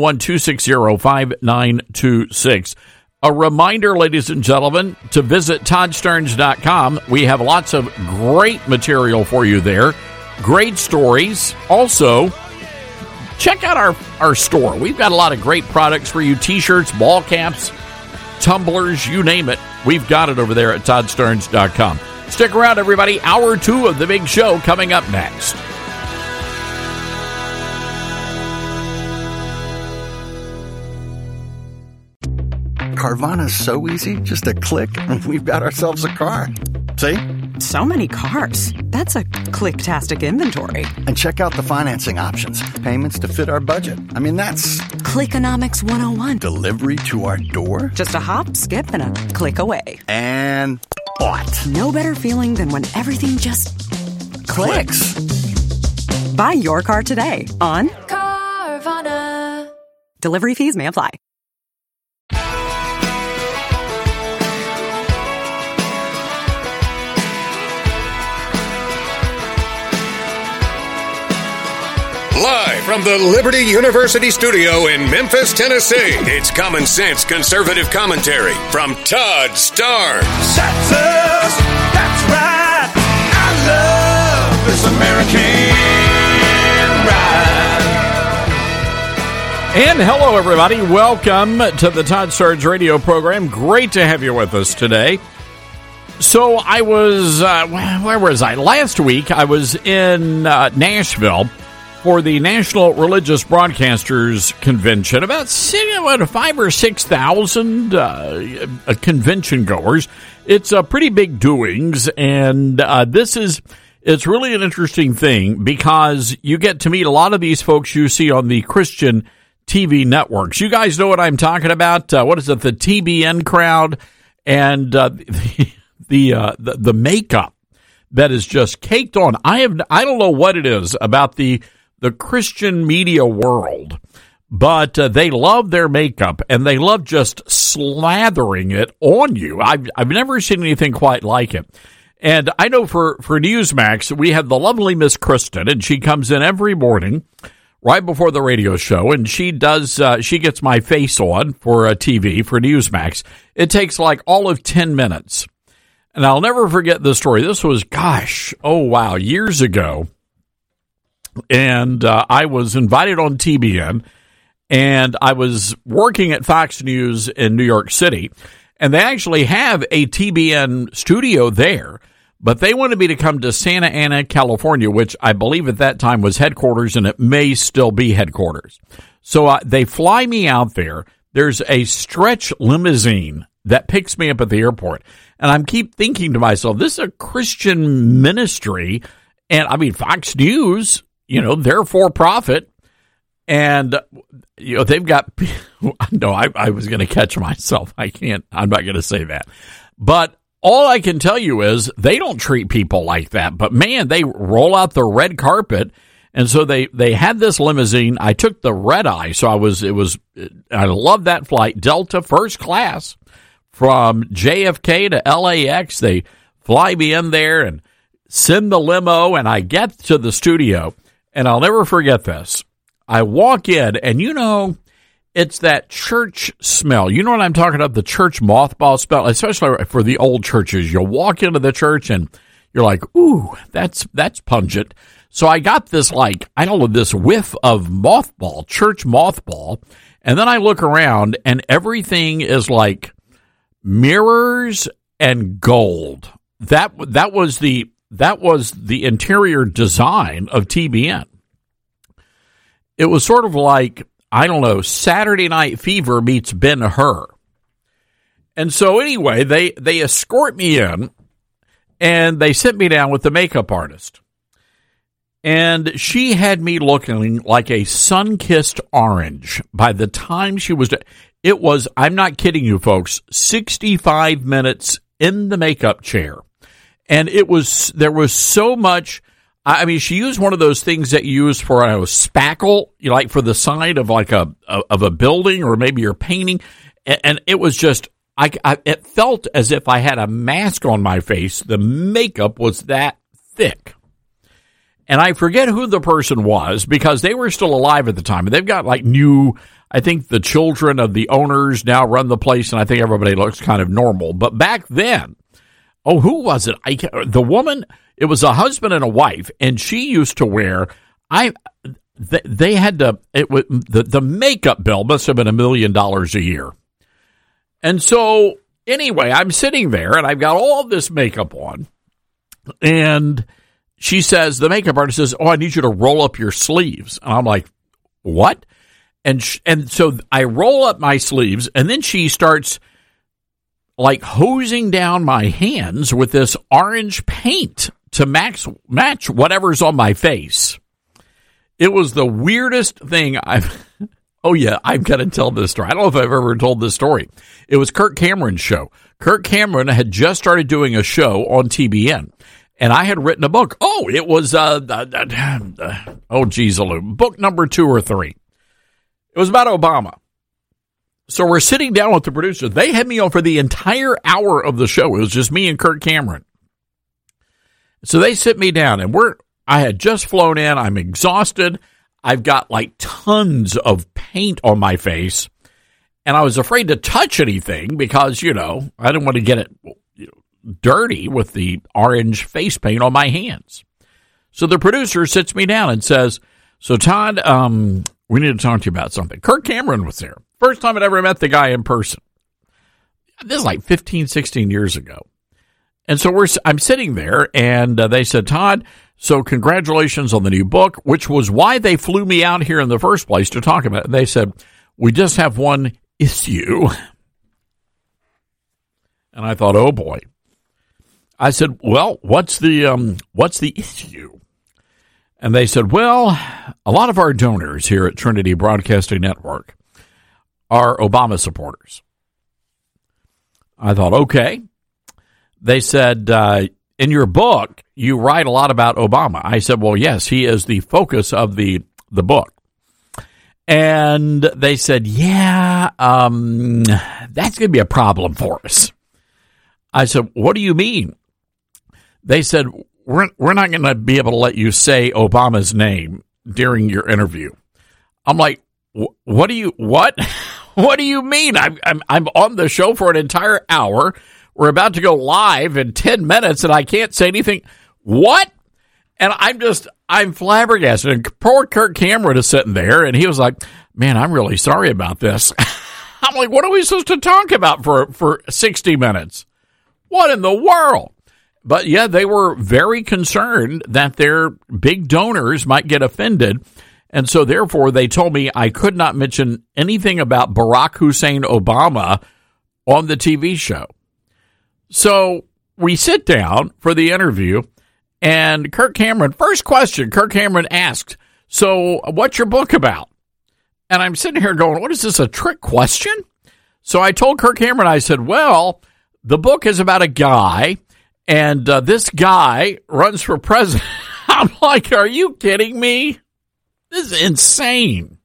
D: 901-260-5926. A reminder, ladies and gentlemen, to visit ToddStearns.com. We have lots of great material for you there. Great stories. Also, check out our store. We've got a lot of great products for you. T-shirts, ball caps, tumblers, you name it. We've got it over there at ToddStarnes.com. Stick around, everybody. Hour 2 of the big show coming up next.
L: Carvana's so easy. Just a click, and we've got ourselves a car. See?
M: So many cars. That's a click-tastic inventory.
L: And check out the financing options. Payments to fit our budget. I mean, that's...
M: Clickonomics 101.
L: Delivery to our door?
M: Just a hop, skip, and a click away.
L: And bought.
M: No better feeling than when everything just... clicks. Buy your car today on Carvana. Delivery fees may apply.
B: Live from the Liberty University studio in Memphis, Tennessee, it's Common Sense Conservative Commentary from Todd Starnes.
C: That's us. That's right. I love this American ride.
D: And hello, everybody. Welcome to the Todd Starnes radio program. Great to have you with us today. So I was, where was I? Last week, I was in Nashville for the National Religious Broadcasters Convention. About 5,000 or 6,000 convention goers. It's a pretty big doings, and it's really an interesting thing because you get to meet a lot of these folks you see on the Christian TV networks. You guys know what I'm talking about. What is it? The TBN crowd and the makeup that is just caked on. I don't know what it is about the Christian media world, but they love their makeup and they love just slathering it on you. I've never seen anything quite like it. And I know for Newsmax, we have the lovely Miss Kristen, and she comes in every morning right before the radio show, and she gets my face on for TV for Newsmax. It takes like all of 10 minutes. And I'll never forget this story. This was, years ago. And I was invited on TBN, and I was working at Fox News in New York City, and they actually have a TBN studio there, but they wanted me to come to Santa Ana, California, which I believe at that time was headquarters, and it may still be headquarters. So they fly me out there. There's a stretch limousine that picks me up at the airport, and I keep thinking to myself, this is a Christian ministry, and I mean, Fox News, they're for profit, and they've got. No, I was going to catch myself. I'm not going to say that. But all I can tell you is they don't treat people like that. But man, they roll out the red carpet, and so they had this limousine. I took the red eye, so I love that flight, Delta first class from JFK to LAX. They fly me in there and send the limo, and I get to the studio. And I'll never forget this. I walk in, and it's that church smell. You know what I'm talking about? The church mothball smell, especially for the old churches. You'll walk into the church, and you're like, ooh, that's pungent. So I got this, this whiff of mothball, church mothball. And then I look around, and everything is like mirrors and gold. That was the interior design of TBN. It was sort of like, Saturday Night Fever meets Ben-Hur. And so anyway, they escort me in, and they sit me down with the makeup artist. And she had me looking like a sun-kissed orange by the time she was... It was, I'm not kidding you folks, 65 minutes in the makeup chair. And there was so much, she used one of those things that you use for spackle, like for the side of of a building, or maybe you're painting. And it was just, it felt as if I had a mask on my face. The makeup was that thick. And I forget who the person was because they were still alive at the time. And they've got I think the children of the owners now run the place, and I think everybody looks kind of normal. But back then, who was it? The woman, it was a husband and a wife, and she used to wear, they had to, the makeup bill must have been $1 million a year. And so anyway, I'm sitting there and I've got all this makeup on, and she says, the makeup artist says, "Oh, I need you to roll up your sleeves." And I'm like, "What?" And so I roll up my sleeves, and then she starts like hosing down my hands with this orange paint to match whatever's on my face. It was the weirdest thing oh yeah, I've got to tell this story. I don't know if I've ever told this story. It was Kirk Cameron's show. Kirk Cameron had just started doing a show on TBN, and I had written a book. Oh, it was, book number 2 or 3. It was about Obama. So we're sitting down with the producer. They had me on for the entire hour of the show. It was just me and Kirk Cameron. So they sit me down, and I had just flown in. I'm exhausted. I've got like tons of paint on my face, and I was afraid to touch anything because, I didn't want to get it dirty with the orange face paint on my hands. So the producer sits me down and says, "So Todd, we need to talk to you about something." Kirk Cameron was there. First time I'd ever met the guy in person. This is like 15, 16 years ago. And so I'm sitting there, and they said, "Todd, so congratulations on the new book," which was why they flew me out here in the first place to talk about it. And they said, "We just have one issue." And I thought, oh boy. I said, "Well, what's the issue?" And they said, "Well, a lot of our donors here at Trinity Broadcasting Network are Obama supporters." I thought, okay. They said, "In your book, you write a lot about Obama." I said, "Well, yes, he is the focus of the book." And they said, "Yeah, that's going to be a problem for us." I said, "What do you mean?" They said, we're not going to be able to let you say Obama's name during your interview." I'm like, what do you mean? I'm on the show for an entire hour. We're about to go live in 10 minutes, and I can't say anything. What? And I'm flabbergasted. And poor Kirk Cameron is sitting there, and he was like, "Man, I'm really sorry about this." I'm like, what are we supposed to talk about for 60 minutes? What in the world? But yeah, they were very concerned that their big donors might get offended. And so therefore they told me I could not mention anything about Barack Hussein Obama on the TV show. So we sit down for the interview, and Kirk Cameron, first question Kirk Cameron asked, "So what's your book about?" And I'm sitting here going, what is this, a trick question? So I told Kirk Cameron, I said, "Well, the book is about a guy, and this guy runs for president." I'm like, are you kidding me? This is insane.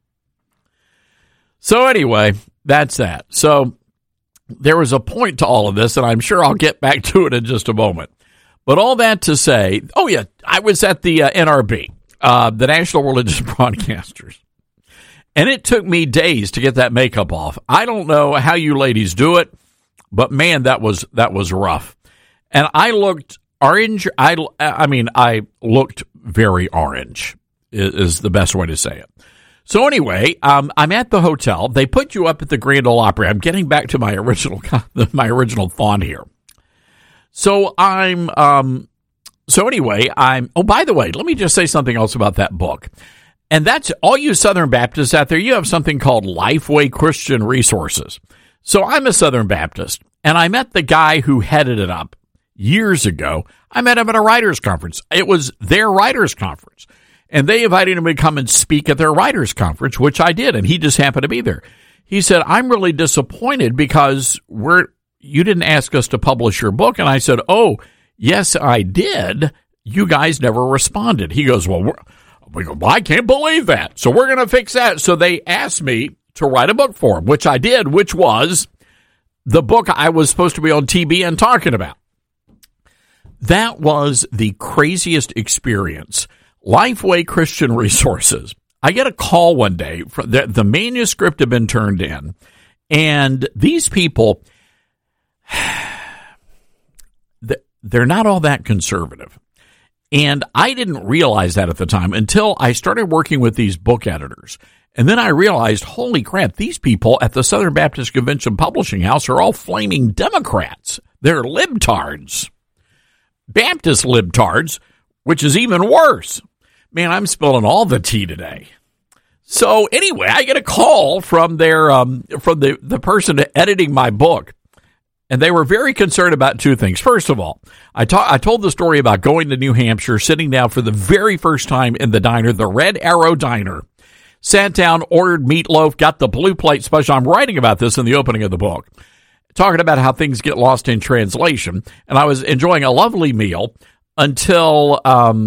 D: So anyway, that's that. So there was a point to all of this, and I'm sure I'll get back to it in just a moment. But all that to say, oh yeah, I was at the NRB, the National Religious Broadcasters. And it took me days to get that makeup off. I don't know how you ladies do it, but man, that was rough. And I looked orange. I looked very orange is the best way to say it. So anyway, I'm at the hotel. They put you up at the Grand Ole Opry. I'm getting back to my original thought here. So oh, by the way, let me just say something else about that book. And that's all you Southern Baptists out there. You have something called Lifeway Christian Resources. So I'm a Southern Baptist, and I met the guy who headed it up years ago. I met him at a writers' conference. It was their writers' conference. And they invited him to come and speak at their writers' conference, which I did, and he just happened to be there. He said, "I'm really disappointed because you didn't ask us to publish your book." And I said, "Oh, yes, I did. You guys never responded." He goes, "Well, I can't believe that. So we're going to fix that." So they asked me to write a book for them, which I did, which was the book I was supposed to be on TBN talking about. That was the craziest experience. Lifeway Christian Resources. I get a call one day. The manuscript had been turned in, and these people, they're not all that conservative. And I didn't realize that at the time until I started working with these book editors. And then I realized, holy crap, these people at the Southern Baptist Convention Publishing House are all flaming Democrats. They're libtards. Baptist libtards, which is even worse. Man, I'm spilling all the tea today. So anyway, I get a call from the person editing my book. And they were very concerned about two things. First of all, I told the story about going to New Hampshire, sitting down for the very first time in the diner, the Red Arrow Diner. Sat down, ordered meatloaf, got the blue plate special. I'm writing about this in the opening of the book, talking about how things get lost in translation. And I was enjoying a lovely meal until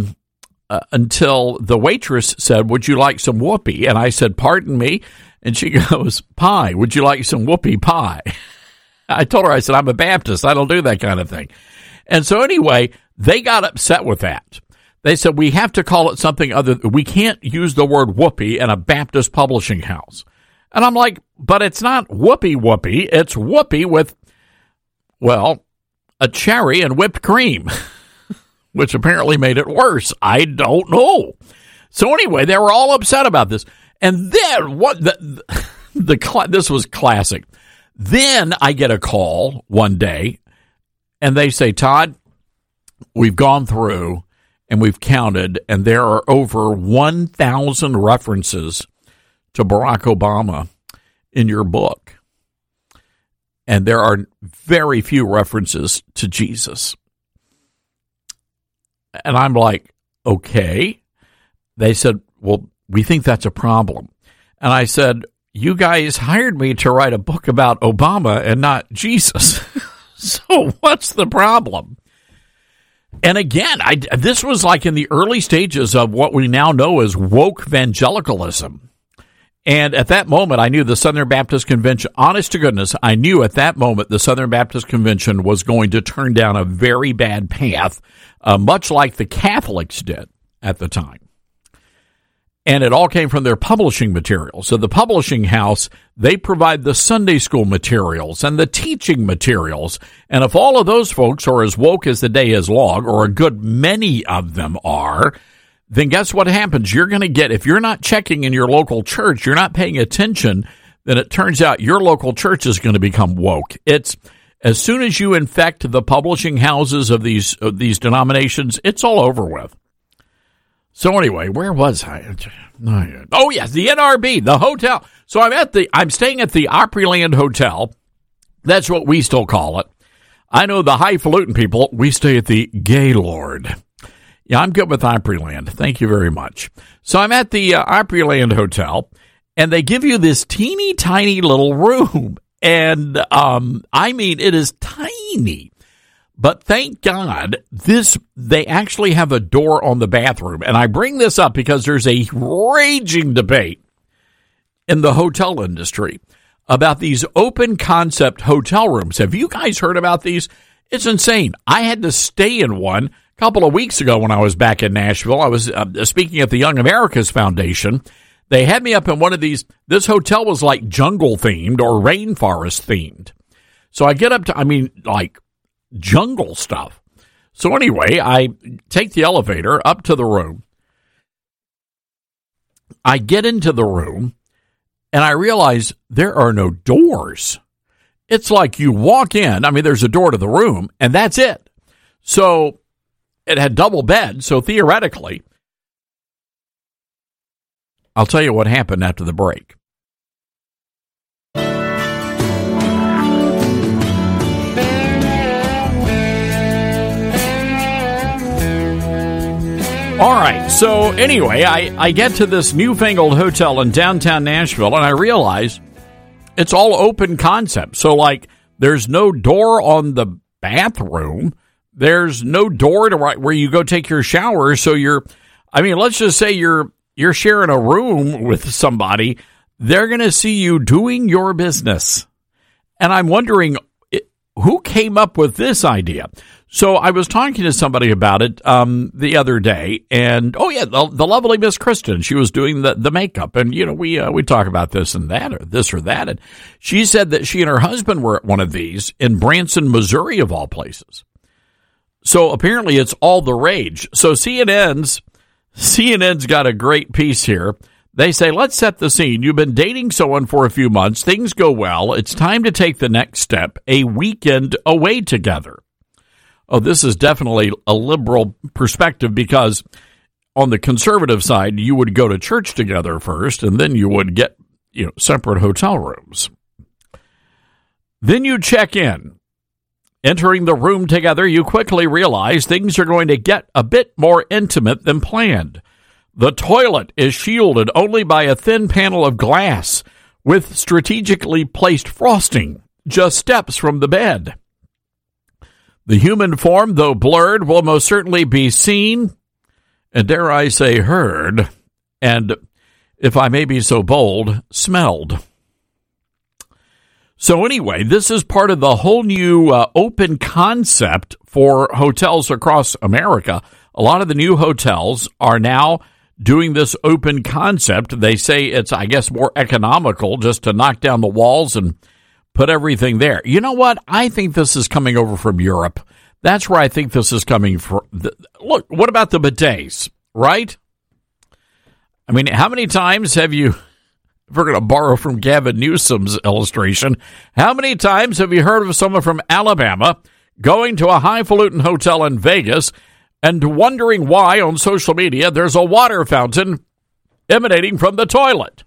D: the waitress said, "Would you like some whoopie?" And I said, "Pardon me?" And she goes, "Pie. Would you like some whoopie pie?" I told her, I said, "I'm a Baptist. I don't do that kind of thing." And so anyway, they got upset with that. They said, we have to call it something other. We can't use the word whoopee in a Baptist publishing house. And I'm like, but it's not whoopee whoopee. It's whoopee with, well, a cherry and whipped cream, which apparently made it worse. I don't know. So anyway, they were all upset about this. And then this was classic. Then I get a call one day, and they say, "Todd, we've gone through and we've counted, and there are over 1,000 references to Barack Obama in your book. And there are very few references to Jesus." And I'm like, okay. They said, "Well, we think that's a problem." And I said, "You guys hired me to write a book about Obama and not Jesus. So what's the problem?" And again, this was like in the early stages of what we now know as woke evangelicalism. And at that moment, I knew the Southern Baptist Convention, honest to goodness, I knew at that moment the Southern Baptist Convention was going to turn down a very bad path, much like the Catholics did at the time. And it all came from their publishing materials. So the publishing house, they provide the Sunday school materials and the teaching materials. And if all of those folks are as woke as the day is long, or a good many of them are, then guess what happens? You're going to get, if you're not checking in your local church, you're not paying attention, then it turns out your local church is going to become woke. It's as soon as you infect the publishing houses of these denominations, it's all over with. So anyway, where was I? Oh yes, the NRB, the hotel. So I'm staying at the Opryland Hotel. That's what we still call it. I know the highfalutin people, we stay at the Gaylord. Yeah, I'm good with Opryland. Thank you very much. So I'm at the Opryland Hotel, and they give you this teeny tiny little room. And I mean, it is tiny. But thank God, they actually have a door on the bathroom. And I bring this up because there's a raging debate in the hotel industry about these open concept hotel rooms. Have you guys heard about these? It's insane. I had to stay in one a couple of weeks ago when I was back in Nashville. I was speaking at the Young Americas Foundation. They had me up in one of these. This hotel was like jungle themed or rainforest themed. So I get up to, like jungle stuff. So anyway, I take the elevator up to the room. I get into the room, and I realize there are no doors. It's like you walk in. There's a door to the room, and that's it. So it had double beds, so theoretically, I'll tell you what happened after the break. All right, so anyway, I get to this newfangled hotel in downtown Nashville, and I realize it's all open concept. So, like, there's no door on the bathroom. There's no door to where you go take your shower. So let's just say you're sharing a room with somebody. They're going to see you doing your business. And I'm wondering, who came up with this idea? So I was talking to somebody about it the other day, and the lovely Miss Kristen, she was doing the makeup, and we talk about this and that, or this or that, and she said that she and her husband were at one of these in Branson, Missouri, of all places. So apparently it's all the rage. So CNN's got a great piece here. They say, let's set the scene. You've been dating someone for a few months. Things go well. It's time to take the next step, a weekend away together. Oh, this is definitely a liberal perspective because on the conservative side, you would go to church together first, and then you would get, separate hotel rooms. Then you check in. Entering the room together, you quickly realize things are going to get a bit more intimate than planned. The toilet is shielded only by a thin panel of glass with strategically placed frosting, just steps from the bed. The human form, though blurred, will most certainly be seen, and dare I say heard, and, if I may be so bold, smelled. So anyway, this is part of the whole new open concept for hotels across America. A lot of the new hotels are now doing this open concept. They say it's, I guess, more economical just to knock down the walls and put everything there. You know what? I think this is coming over from Europe. That's where I think this is coming from. Look, what about the bidets, right? I mean, how many times have you, if we're going to borrow from Gavin Newsom's illustration, how many times have you heard of someone from Alabama going to a highfalutin hotel in Vegas and wondering why on social media there's a water fountain emanating from the toilet?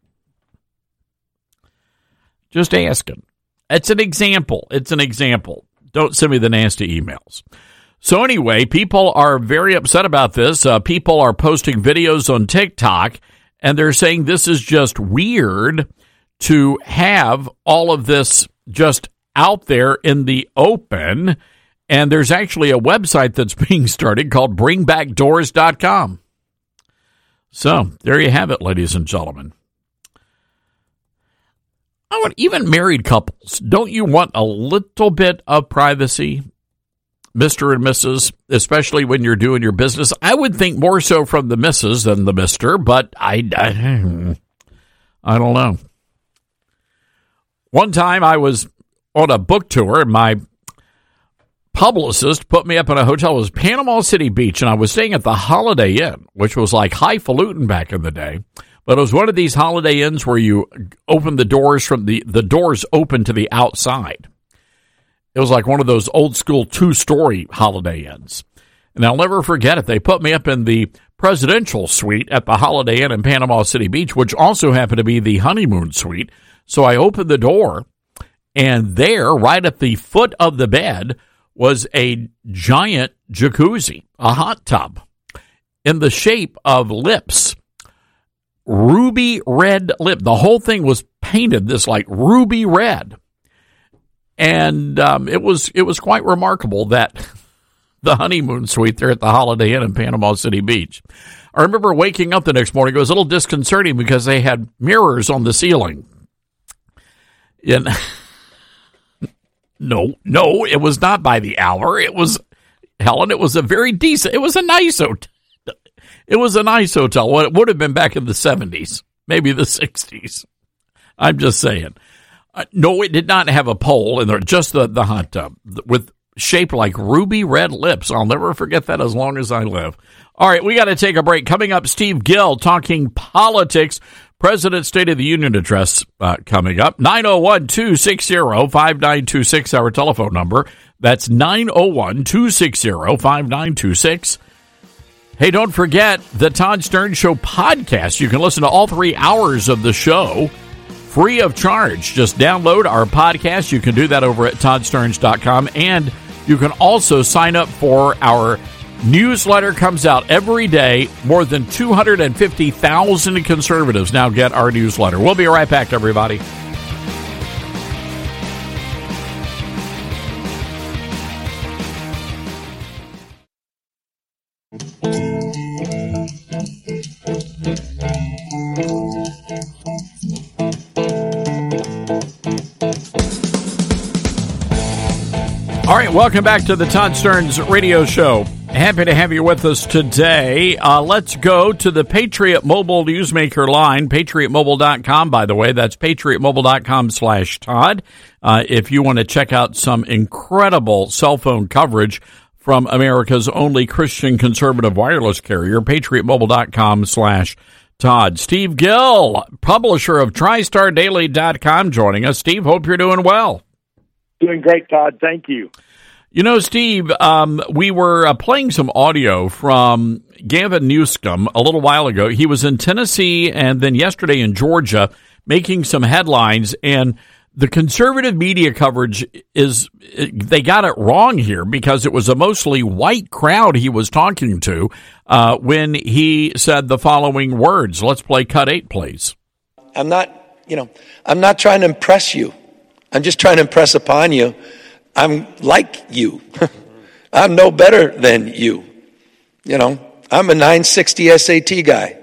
D: Just asking. It's an example. Don't send me the nasty emails. So anyway, people are very upset about this. People are posting videos on TikTok, and they're saying this is just weird to have all of this just out there in the open. And there's actually a website that's being started called bringbackdoors.com. So there you have it, ladies and gentlemen. I want even married couples. Don't you want a little bit of privacy, Mr. and Mrs., especially when you're doing your business? I would think more so from the Mrs. than the Mr., but I don't know. One time I was on a book tour, and my publicist put me up in a hotel. It was Panama City Beach, and I was staying at the Holiday Inn, which was like highfalutin back in the day. But it was one of these Holiday Inns where you open the doors from the doors open to the outside. It was like one of those old school 2-story Holiday Inns. And I'll never forget it. They put me up in the presidential suite at the Holiday Inn in Panama City Beach, which also happened to be the honeymoon suite. So I opened the door, and there, right at the foot of the bed, was a giant jacuzzi, a hot tub, in the shape of lips, ruby red lip. The whole thing was painted this like ruby red, and it was quite remarkable that the honeymoon suite there at the Holiday Inn in Panama City Beach. I remember waking up the next morning. It was a little disconcerting because they had mirrors on the ceiling. And No, it was not by the hour. It was, Helen, it was a very decent, it was a nice hotel. It was a nice hotel. Well, it would have been back in the 70s, maybe the 60s. I'm just saying. No, it did not have a pole in there, just the hot tub with shaped like ruby red lips. I'll never forget that as long as I live. All right, we got to take a break. Coming up, Steve Gill talking politics. President's State of the Union address coming up. 901-260-5926, our telephone number. That's 901-260-5926. Hey, don't forget the Todd Stern Show podcast. You can listen to all 3 hours of the show free of charge. Just download our podcast. You can do that over at toddsterns.com. And you can also sign up for our newsletter. Comes out every day. More than 250,000 conservatives now get our newsletter. We'll be right back, everybody. All right, welcome back to the Todd Stearns Radio Show. Happy to have you with us today. Let's go to the Patriot Mobile Newsmaker line, patriotmobile.com, by the way. That's patriotmobile.com/Todd. If you want to check out some incredible cell phone coverage from America's only Christian conservative wireless carrier, PatriotMobile.com/Todd. Steve Gill, publisher of TristarDaily.com, joining us. Steve, hope you're doing well.
N: Doing great, Todd. Thank you.
D: You know, Steve, we were playing some audio from Gavin Newsom a little while ago. He was in Tennessee and then yesterday in Georgia making some headlines, and the conservative media coverage they got it wrong here because it was a mostly white crowd he was talking to when he said the following words. Let's play cut 8, please.
J: I'm not trying to impress you. I'm just trying to impress upon you. I'm like you. I'm no better than you. I'm a 960 SAT guy.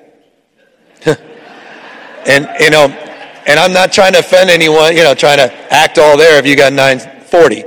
J: And I'm not trying to offend anyone, trying to act all there if you got 940.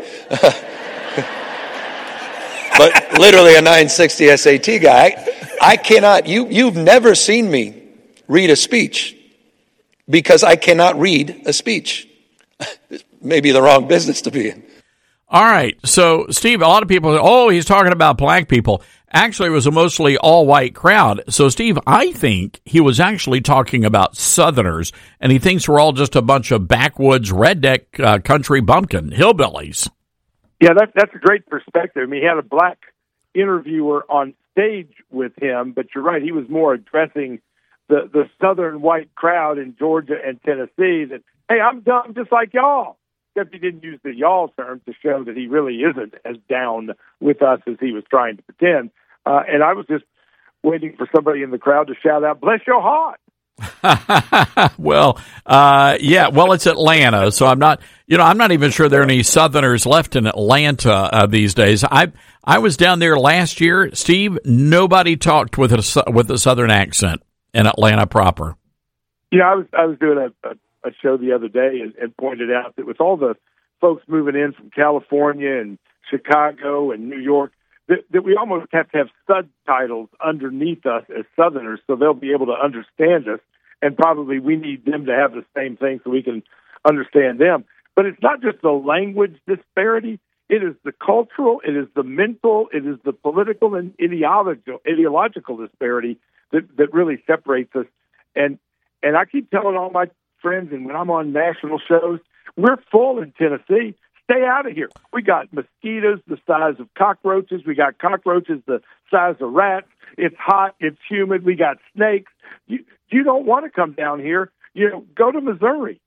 J: But literally a 960 SAT guy. I cannot, you've never seen me read a speech because I cannot read a speech. Maybe the wrong business to be in.
D: All right. So, Steve, a lot of people say, he's talking about black people. Actually, it was a mostly all-white crowd. So, Steve, I think he was actually talking about Southerners, and he thinks we're all just a bunch of backwoods, redneck, country bumpkin hillbillies.
N: Yeah, that's a great perspective. I mean, he had a black interviewer on stage with him, but you're right, he was more addressing the Southern white crowd in Georgia and Tennessee that, hey, I'm dumb just like y'all. Except he didn't use the y'all term to show that he really isn't as down with us as he was trying to pretend. And I was just waiting for somebody in the crowd to shout out, bless your heart.
D: Well, it's Atlanta, so I'm not even sure there are any Southerners left in Atlanta these days. I was down there last year, Steve. Nobody talked with a Southern accent in Atlanta proper.
N: I was doing a show the other day and pointed out that with all the folks moving in from California and Chicago and New York, that we almost have to have subtitles underneath us as Southerners so they'll be able to understand us, and probably we need them to have the same thing so we can understand them. But it's not just the language disparity, it is the cultural, it is the mental, it is the political and ideological disparity that really separates us. And I keep telling all my friends, and when I'm on national shows, we're full in Tennessee. Stay out of here. We got mosquitoes the size of cockroaches. We got cockroaches the size of rats. It's hot. It's humid. We got snakes. You don't want to come down here. Go to Missouri.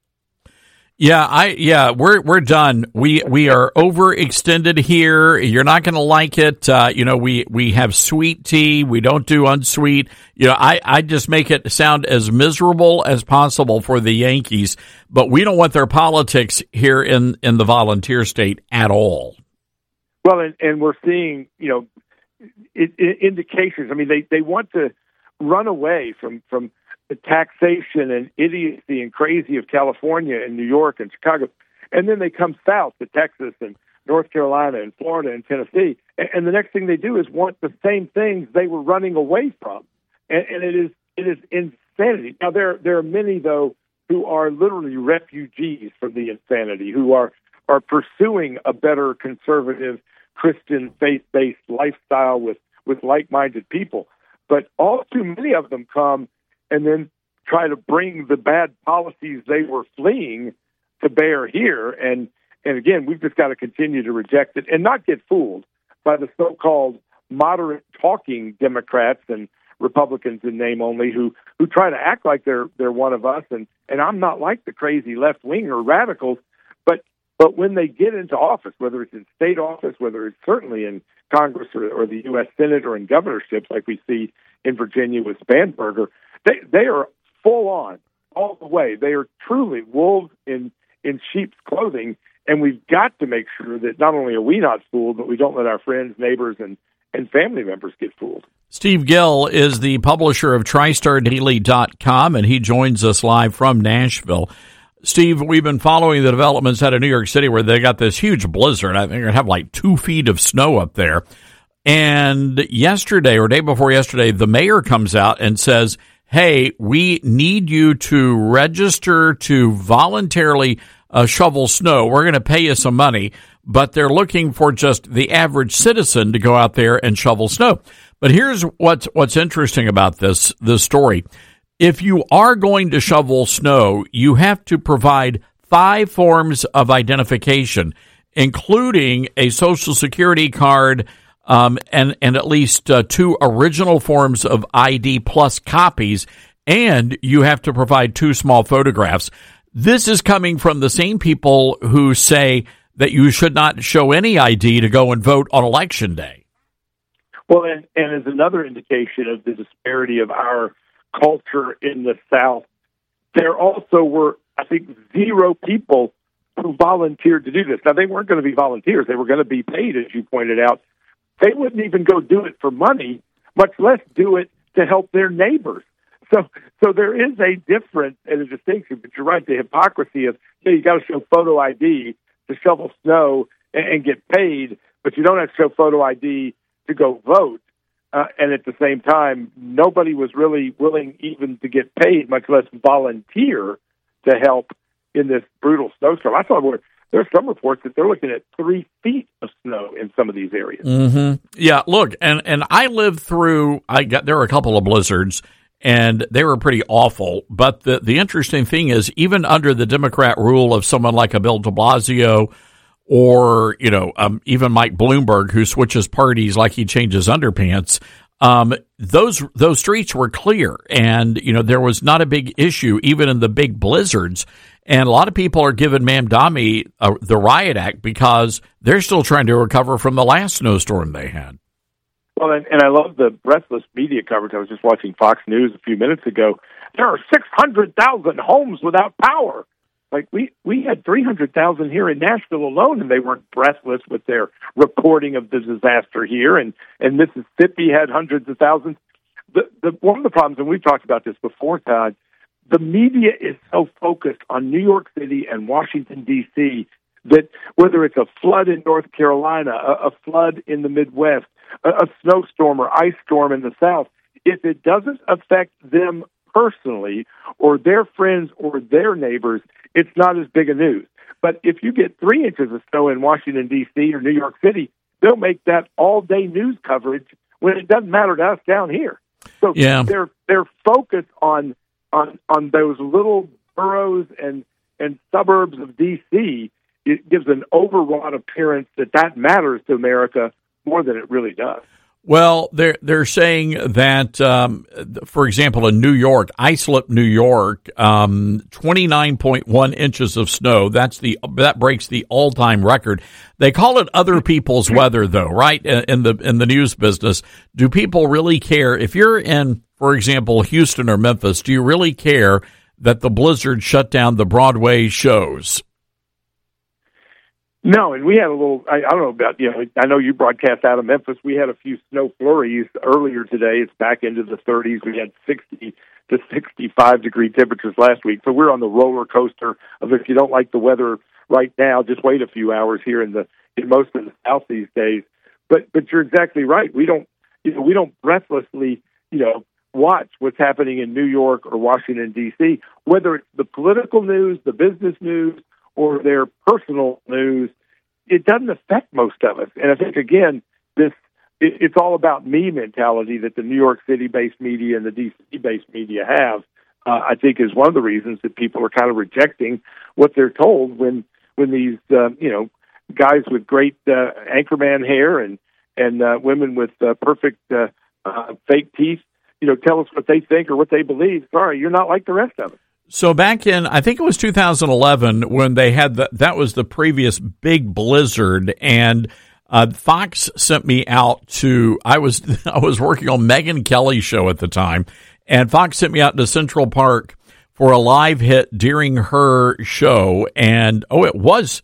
N: We're done. We are overextended here. You're not going to like it. We have sweet tea. We don't do unsweet. I just make it sound as miserable as possible for the Yankees, but we don't want their politics here in the volunteer state at all. Well, and we're seeing, indications. I mean, they want to run away from the taxation and idiocy and crazy of California and New York and Chicago. And then they come south to Texas and North Carolina and Florida and Tennessee. And the next thing they do is want the same things they were running away from. And it is insanity. Now, there are many, though, who are literally refugees from the insanity, who are pursuing a better conservative Christian faith-based lifestyle with like-minded people. But all too many of them come and then try to bring the bad policies they were fleeing to bear here. And again, we've just got to continue to reject it and not get fooled by the so-called moderate talking Democrats and Republicans in name only who try to act like they're one of us. And I'm not like the crazy left-wing or radicals, but when they get into office, whether it's in state office, whether it's certainly in Congress or the U.S. Senate or in governorships like we see in Virginia with Spanberger, they are full on all the way. They are truly wolves in sheep's clothing, and we've got to make sure that not only are we not fooled, but we don't let our friends, neighbors, and family members get fooled.
D: Steve Gill is the publisher of TristarDaily.com, and he joins us live from Nashville. Steve, we've been following the developments out of New York City where they got this huge blizzard. I think they're going to have like 2 feet of snow up there. And yesterday or day before yesterday, the mayor comes out and says, hey, we need you to register to voluntarily shovel snow. We're going to pay you some money, but they're looking for just the average citizen to go out there and shovel snow. But here's what's interesting about this story. If you are going to shovel snow, you have to provide 5 forms of identification, including a Social Security card and at least 2 original forms of ID plus copies, and you have to provide 2 small photographs. This is coming from the same people who say that you should not show any ID to go and vote on Election Day.
N: Well, and as another indication of the disparity of our culture in the South, there also were, I think, 0 people who volunteered to do this. Now, they weren't going to be volunteers. They were going to be paid, as you pointed out. They wouldn't even go do it for money, much less do it to help their neighbors. So there is a difference and a distinction, but you're right, the hypocrisy of, you got to show photo ID to shovel snow and get paid, but you don't have to show photo ID to go vote. And at the same time, nobody was really willing even to get paid, much less volunteer to help in this brutal snowstorm. I saw there's some reports that they're looking at 3 feet of snow in some of these areas.
D: Mm-hmm. Yeah, look, and I lived through, there were a couple of blizzards, and they were pretty awful. But the interesting thing is, even under the Democrat rule of someone like a Bill de Blasio or, even Mike Bloomberg, who switches parties like he changes underpants, those streets were clear. And, there was not a big issue, even in the big blizzards. And a lot of people are giving Mamdani the riot act because they're still trying to recover from the last snowstorm they had.
N: Well, and I love the breathless media coverage. I was just watching Fox News a few minutes ago. There are 600,000 homes without power. Like we had 300,000 here in Nashville alone, and they weren't breathless with their reporting of the disaster here. And Mississippi had hundreds of thousands. One of the problems, and we've talked about this before, Todd, the media is so focused on New York City and Washington, D.C., that whether it's a flood in North Carolina, a flood in the Midwest, a snowstorm or ice storm in the South, if it doesn't affect them personally or their friends or their neighbors, it's not as big a news. But if you get 3 inches of snow in Washington, D.C. or New York City, they'll make that all-day news coverage when it doesn't matter to us down here. So they're focused on those little boroughs and suburbs of D.C. It gives an overwrought appearance that matters to America more than it really does.
D: Well, they're saying that, for example, in New York, Islip, New York, 29.1 inches of snow. That breaks the all-time record. They call it other people's weather, though, right? In the news business, do people really care if you're in, for example, Houston or Memphis? Do you really care that the blizzard shut down the Broadway shows?
N: No, and we had a little, I don't know about, I know you broadcast out of Memphis. We had a few snow flurries earlier today. It's back into the 30s. We had 60 to 65 degree temperatures last week. So we're on the roller coaster of, if you don't like the weather right now, just wait a few hours here in most of the South these days. But you're exactly right. We don't breathlessly, watch what's happening in New York or Washington, D.C., whether it's the political news, the business news, or their personal news. It doesn't affect most of us. And I think, again, it's all about me mentality that the New York City-based media and the D.C.-based media have, I think is one of the reasons that people are kind of rejecting what they're told when these, guys with great anchorman hair and women with perfect fake teeth, tell us what they think or what they believe. Sorry, you're not like the rest of us.
D: So back in, I think it was 2011 when they had that was the previous big blizzard, and Fox sent me out to, I was working on Megyn Kelly's show at the time, and Fox sent me out to Central Park for a live hit during her show, and it was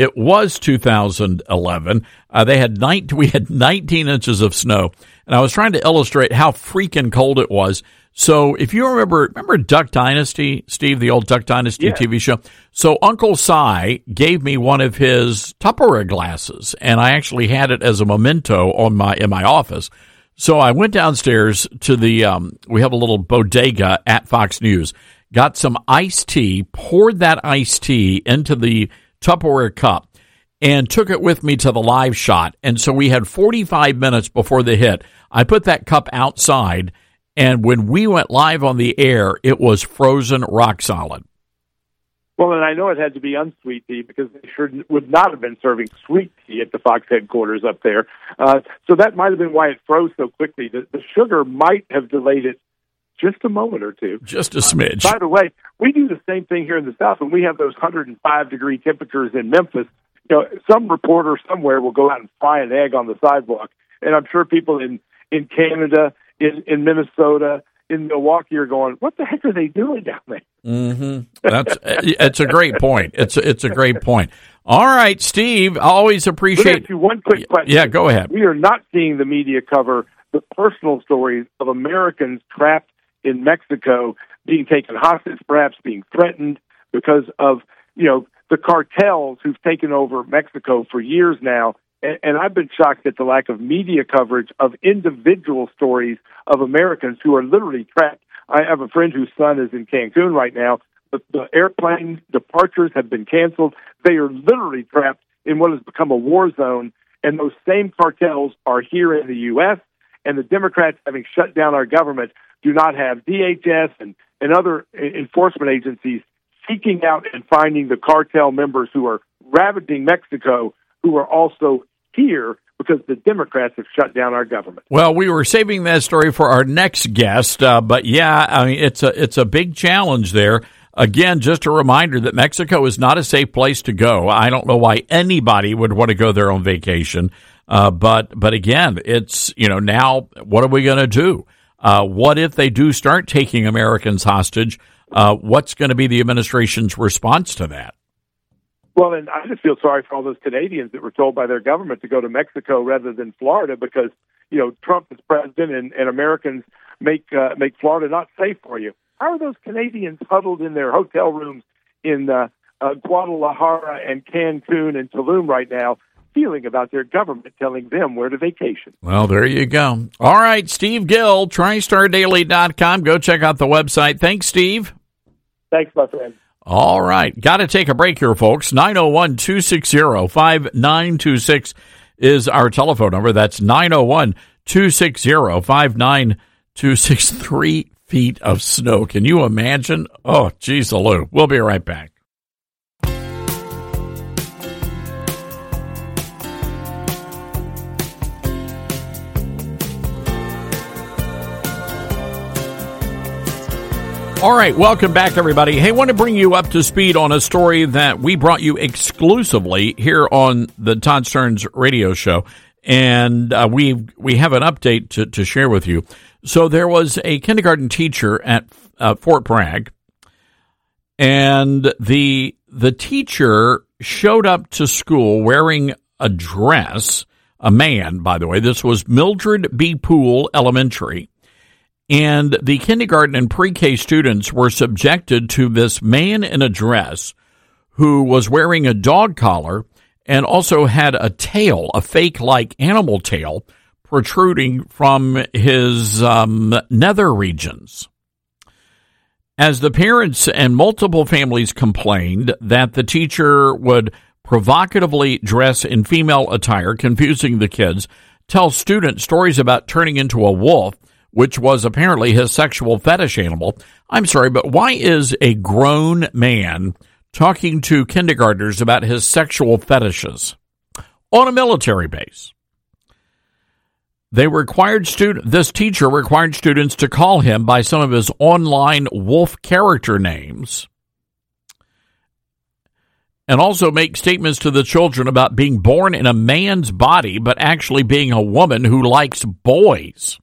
D: 2011. We had 19 inches of snow, and I was trying to illustrate how freaking cold it was. So if you remember Duck Dynasty, Steve, the old Duck Dynasty TV show? So Uncle Si gave me one of his Tupperware glasses, and I actually had it as a memento in my office. So I went downstairs to we have a little bodega at Fox News, got some iced tea, poured that iced tea into the Tupperware cup, and took it with me to the live shot. And so we had 45 minutes before the hit. I put that cup outside, and when we went live on the air, it was frozen rock solid.
N: Well, and I know it had to be unsweet tea because they sure would not have been serving sweet tea at the Fox headquarters up there. So that might have been why it froze so quickly. The sugar might have delayed it just a moment or two.
D: Just a smidge.
N: By the way, we do the same thing here in the South. When we have those 105-degree temperatures in Memphis, some reporter somewhere will go out and fry an egg on the sidewalk. And I'm sure people in Canada, in Minnesota, in Milwaukee are going, what the heck are they doing down there?
D: It's a great point. It's a great point. All right, Steve, I always appreciate...
N: Let me ask you one quick question.
D: Yeah, go ahead.
N: We are not seeing the media cover the personal stories of Americans trapped in Mexico, being taken hostage, perhaps being threatened because of, the cartels who've taken over Mexico for years now. And I've been shocked at the lack of media coverage of individual stories of Americans who are literally trapped. I have a friend whose son is in Cancun right now. The airplane departures have been canceled. They are literally trapped in what has become a war zone. And those same cartels are here in the U.S., and the Democrats, having shut down our government, do not have DHS and other enforcement agencies seeking out and finding the cartel members who are ravaging Mexico, who are also here because the Democrats have shut down our government.
D: Well, we were saving that story for our next guest, but yeah, I mean, it's a big challenge there. Again, just a reminder that Mexico is not a safe place to go. I don't know why anybody would want to go there on vacation, but again, it's now what are we going to do? What if they do start taking Americans hostage? What's going to be the administration's response to that?
N: Well, and I just feel sorry for all those Canadians that were told by their government to go to Mexico rather than Florida because, Trump is president and Americans make Florida not safe for you. How are those Canadians huddled in their hotel rooms in Guadalajara and Cancun and Tulum right now feeling about their government telling them where to vacation?
D: Well, there you go. All right, Steve Gill, TriStarDaily.com. Go check out the website. Thanks, Steve.
N: Thanks, my friend.
D: All right. Got to take a break here, folks. 901-260-5926 is our telephone number. That's 901-260-5926. 3 feet of snow. Can you imagine? Oh, geez, Lou. We'll be right back. All right, welcome back, everybody. Hey, I want to bring you up to speed on a story that we brought you exclusively here on the Todd Stearns radio show, and we have an update to share with you. So there was a kindergarten teacher at Fort Bragg, and the teacher showed up to school wearing a dress, a man, by the way. This was Mildred B. Poole Elementary. And the kindergarten and pre-K students were subjected to this man in a dress who was wearing a dog collar and also had a tail, a fake-like animal tail, protruding from his nether regions. As the parents and multiple families complained that the teacher would provocatively dress in female attire, confusing the kids, tell students stories about turning into a wolf, which was apparently his sexual fetish animal. I'm sorry, but why is a grown man talking to kindergartners about his sexual fetishes on a military base? This teacher required students to call him by some of his online wolf character names and also make statements to the children about being born in a man's body, but actually being a woman who likes boys.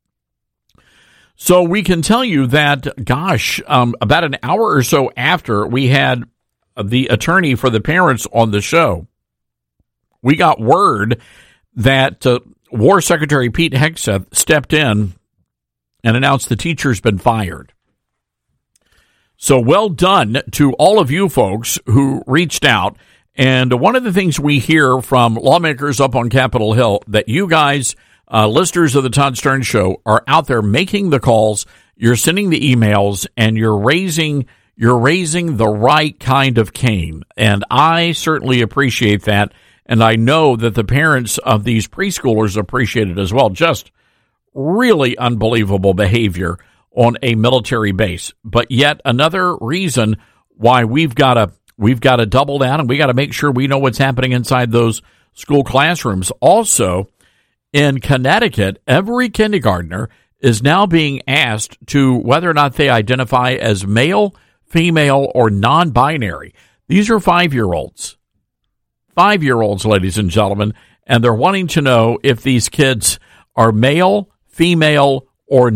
D: So we can tell you that, about an hour or so after we had the attorney for the parents on the show, we got word that War Secretary Pete Hegseth stepped in and announced the teacher's been fired. So well done to all of you folks who reached out. And one of the things we hear from lawmakers up on Capitol Hill, that you guys, listeners of the Todd Stearns Show, are out there making the calls, you're sending the emails, and you're raising you're raising the right kind of Cain. And I certainly appreciate that. And I know that the parents of these preschoolers appreciate it as well. Just really unbelievable behavior on a military base. But yet another reason why we've got to double down, and we got to make sure we know what's happening inside those school classrooms. Also, in Connecticut, every kindergartner is now being asked to whether or not they identify as male, female, or non-binary. These are 5-year-olds. 5-year-olds, ladies and gentlemen, and they're wanting to know if these kids are male, female, or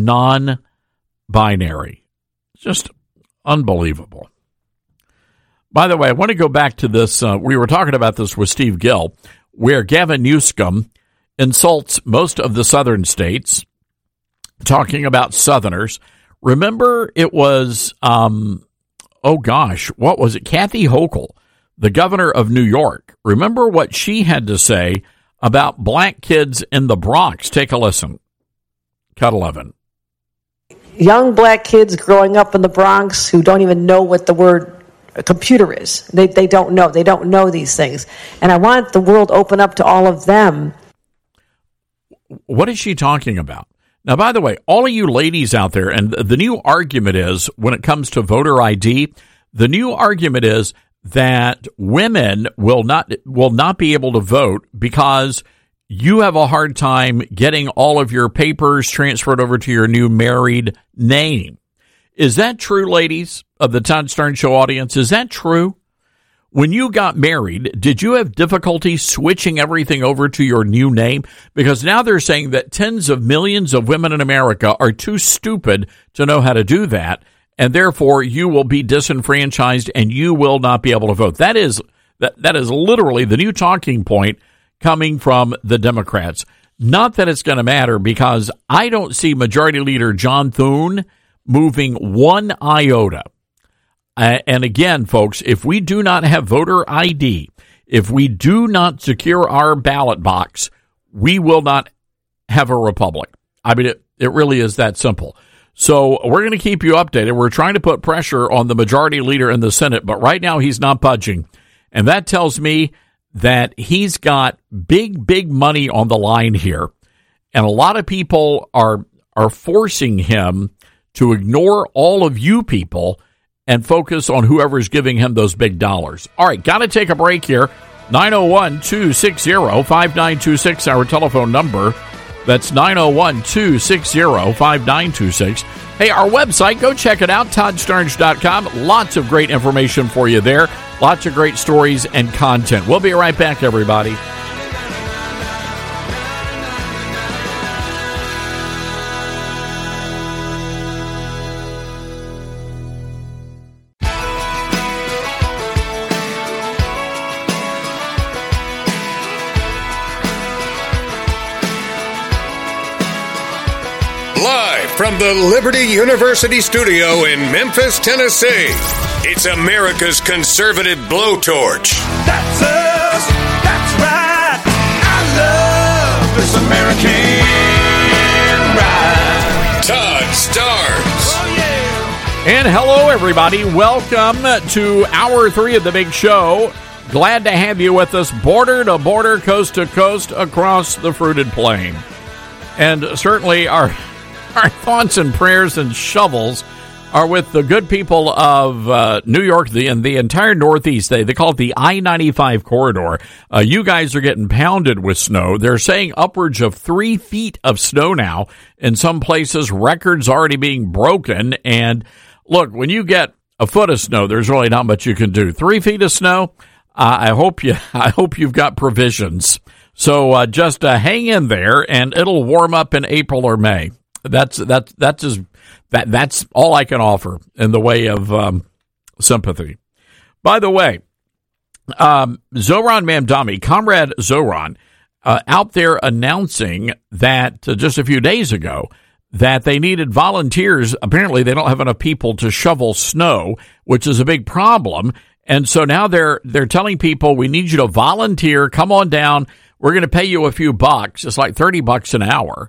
D: non-binary. Just unbelievable. By the way, I want to go back to this. We were talking about this with Steve Gill, where Gavin Newsom insults most of the southern states, talking about Southerners. Remember, it was, what was it? Kathy Hochul, the governor of New York. Remember what she had to say about black kids in the Bronx. Take a listen. Cut 11.
O: Young black kids growing up in the Bronx who don't even know what the word a computer is. They don't know. They don't know these things. And I want the world open up to all of them.
D: What is she talking about? Now, by the way, all of you ladies out there, and the new argument is, when it comes to voter ID, the new argument is that women will not be able to vote because you have a hard time getting all of your papers transferred over to your new married name. Is that true, ladies of the Todd Starnes Show audience? Is that true? When you got married, did you have difficulty switching everything over to your new name? Because now they're saying that tens of millions of women in America are too stupid to know how to do that, and therefore you will be disenfranchised and you will not be able to vote. That is literally the new talking point coming from the Democrats. Not that it's going to matter, because I don't see Majority Leader John Thune moving one iota. And again, folks, if we do not have voter ID, if we do not secure our ballot box, we will not have a republic. I mean, it really is that simple. So we're going to keep you updated. We're trying to put pressure on the majority leader in the Senate, but right now he's not budging. And that tells me that he's got big money on the line here. And a lot of people are forcing him to ignore all of you people and focus on whoever's giving him those big dollars. All right, got to take a break here. 901-260-5926, our telephone number. That's 901-260-5926. Hey, our website, go check it out, ToddStarnes.com. Lots of great information for you there. Lots of great stories and content. We'll be right back, everybody.
B: From the Liberty University studio in Memphis, Tennessee, it's America's conservative blowtorch.
C: That's us. That's right. I love this American ride.
B: Todd Starnes.
C: Oh, yeah.
D: And hello, everybody. Welcome to Hour 3 of the Big Show. Glad to have you with us, border to border, coast to coast, across the fruited plain. And certainly our thoughts and prayers and shovels are with the good people of New York and the entire Northeast. They call it the I-95 corridor. You guys are getting pounded with snow. They're saying upwards of 3 feet of snow now. In some places, records already being broken. And look, when you get a foot of snow, there's really not much you can do. 3 feet of snow, I hope you've got provisions. So just hang in there, and it'll warm up in April or May. That's all I can offer in the way of sympathy. By the way, Zohran Mamdani, Comrade Zohran, out there announcing that just a few days ago that they needed volunteers. Apparently, they don't have enough people to shovel snow, which is a big problem. And so now they're telling people, we need you to volunteer. Come on down. We're going to pay you a few bucks. It's like $30 an hour.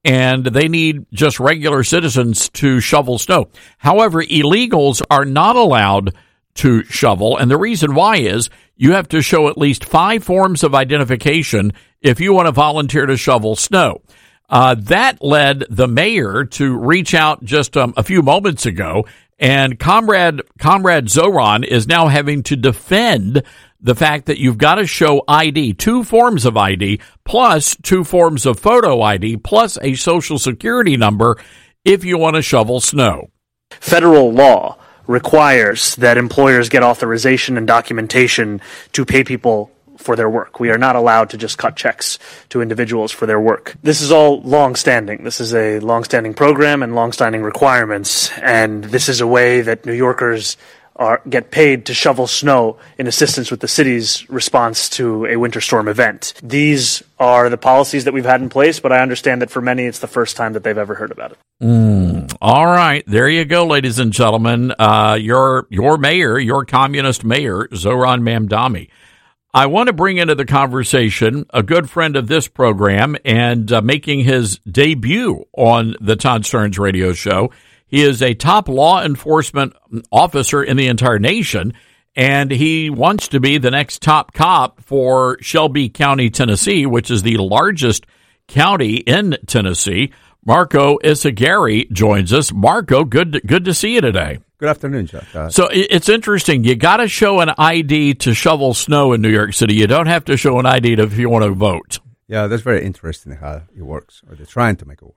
D: and they need just regular citizens to shovel snow. However, illegals are not allowed to shovel, and the reason why is you have to show at least 5 forms of identification if you want to volunteer to shovel snow. That led the mayor to reach out just a few moments ago, and Comrade Zoran is now having to defend the fact that you've got to show ID, 2 forms of ID, plus 2 forms of photo ID, plus a social security number if you want to shovel snow.
P: Federal law requires that employers get authorization and documentation to pay people for their work. We are not allowed to just cut checks to individuals for their work. This is all long-standing. This is a long-standing program and long-standing requirements, and this is a way that New Yorkers get paid to shovel snow in assistance with the city's response to a winter storm event. These are the policies that we've had in place, but I understand that for many it's the first time that they've ever heard about it.
D: All right, there you go, ladies and gentlemen. Your mayor, your communist mayor, Zoran Mamdani. I want to bring into the conversation a good friend of this program and making his debut on the Todd Starnes radio show. He is a top law enforcement officer in the entire nation, and he wants to be the next top cop for Shelby County, Tennessee, which is the largest county in Tennessee. Marco Isagari joins us. Marco, good to see you today.
Q: Good afternoon, Chuck.
D: So it's interesting. You got to show an ID to shovel snow in New York City. You don't have to show an ID if you want to vote.
Q: Yeah, that's very interesting how it works, or they're trying to make it work.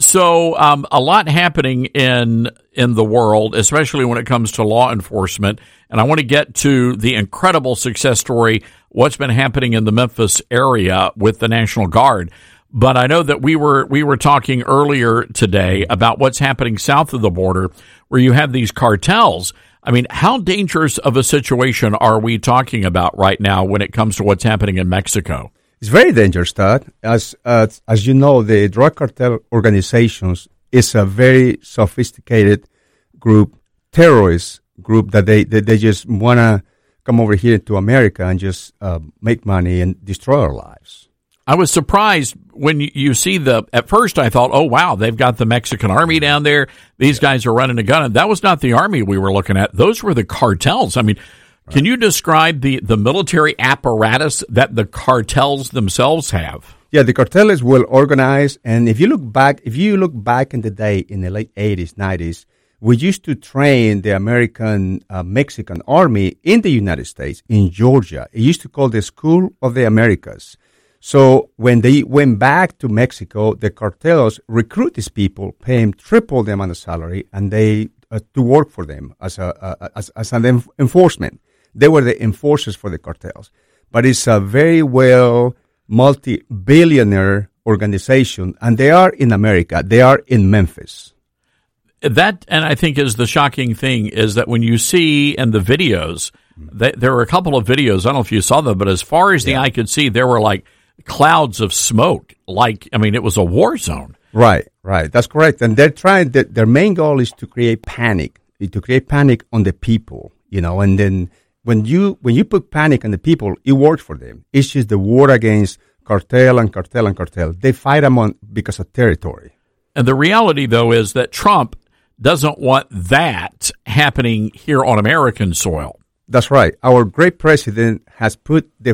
D: So a lot happening in the world, especially when it comes to law enforcement. And I want to get to the incredible success story, what's been happening in the Memphis area with the National Guard. But I know that we were talking earlier today about what's happening south of the border, where you have these cartels. I mean, how dangerous of a situation are we talking about right now when it comes to what's happening in Mexico?
Q: It's very dangerous, Todd. As you know, the drug cartel organizations is a very sophisticated group, terrorist group that they just want to come over here to America and just make money and destroy our lives.
D: I was surprised when you see at first I thought, oh, wow, they've got the Mexican army down there. These guys are running a gun. And that was not the army we were looking at. Those were the cartels. I mean, can you describe the military apparatus that the cartels themselves have?
Q: Yeah, the cartel is well organized. And if you look back in the day, in the late 80s, 90s, we used to train the American Mexican army in the United States, in Georgia. It used to call the School of the Americas. So when they went back to Mexico, the cartels recruit these people, pay them triple the amount of salary, and they to work for them as an enforcement. They were the enforcers for the cartels. But it's a very well multi-billionaire organization, and they are in America. They are in Memphis.
D: That, and I think is the shocking thing, is that when you see in the videos, there were a couple of videos, I don't know if you saw them, but as far as the eye could see, there were like clouds of smoke. It was a war zone.
Q: Right. That's correct. And they're trying, their main goal is to create panic on the people, and then when you put panic on the people, it works for them. It's just the war against cartel. They fight them because of territory.
D: And the reality, though, is that Trump doesn't want that happening here on American soil.
Q: That's right. Our great president has put the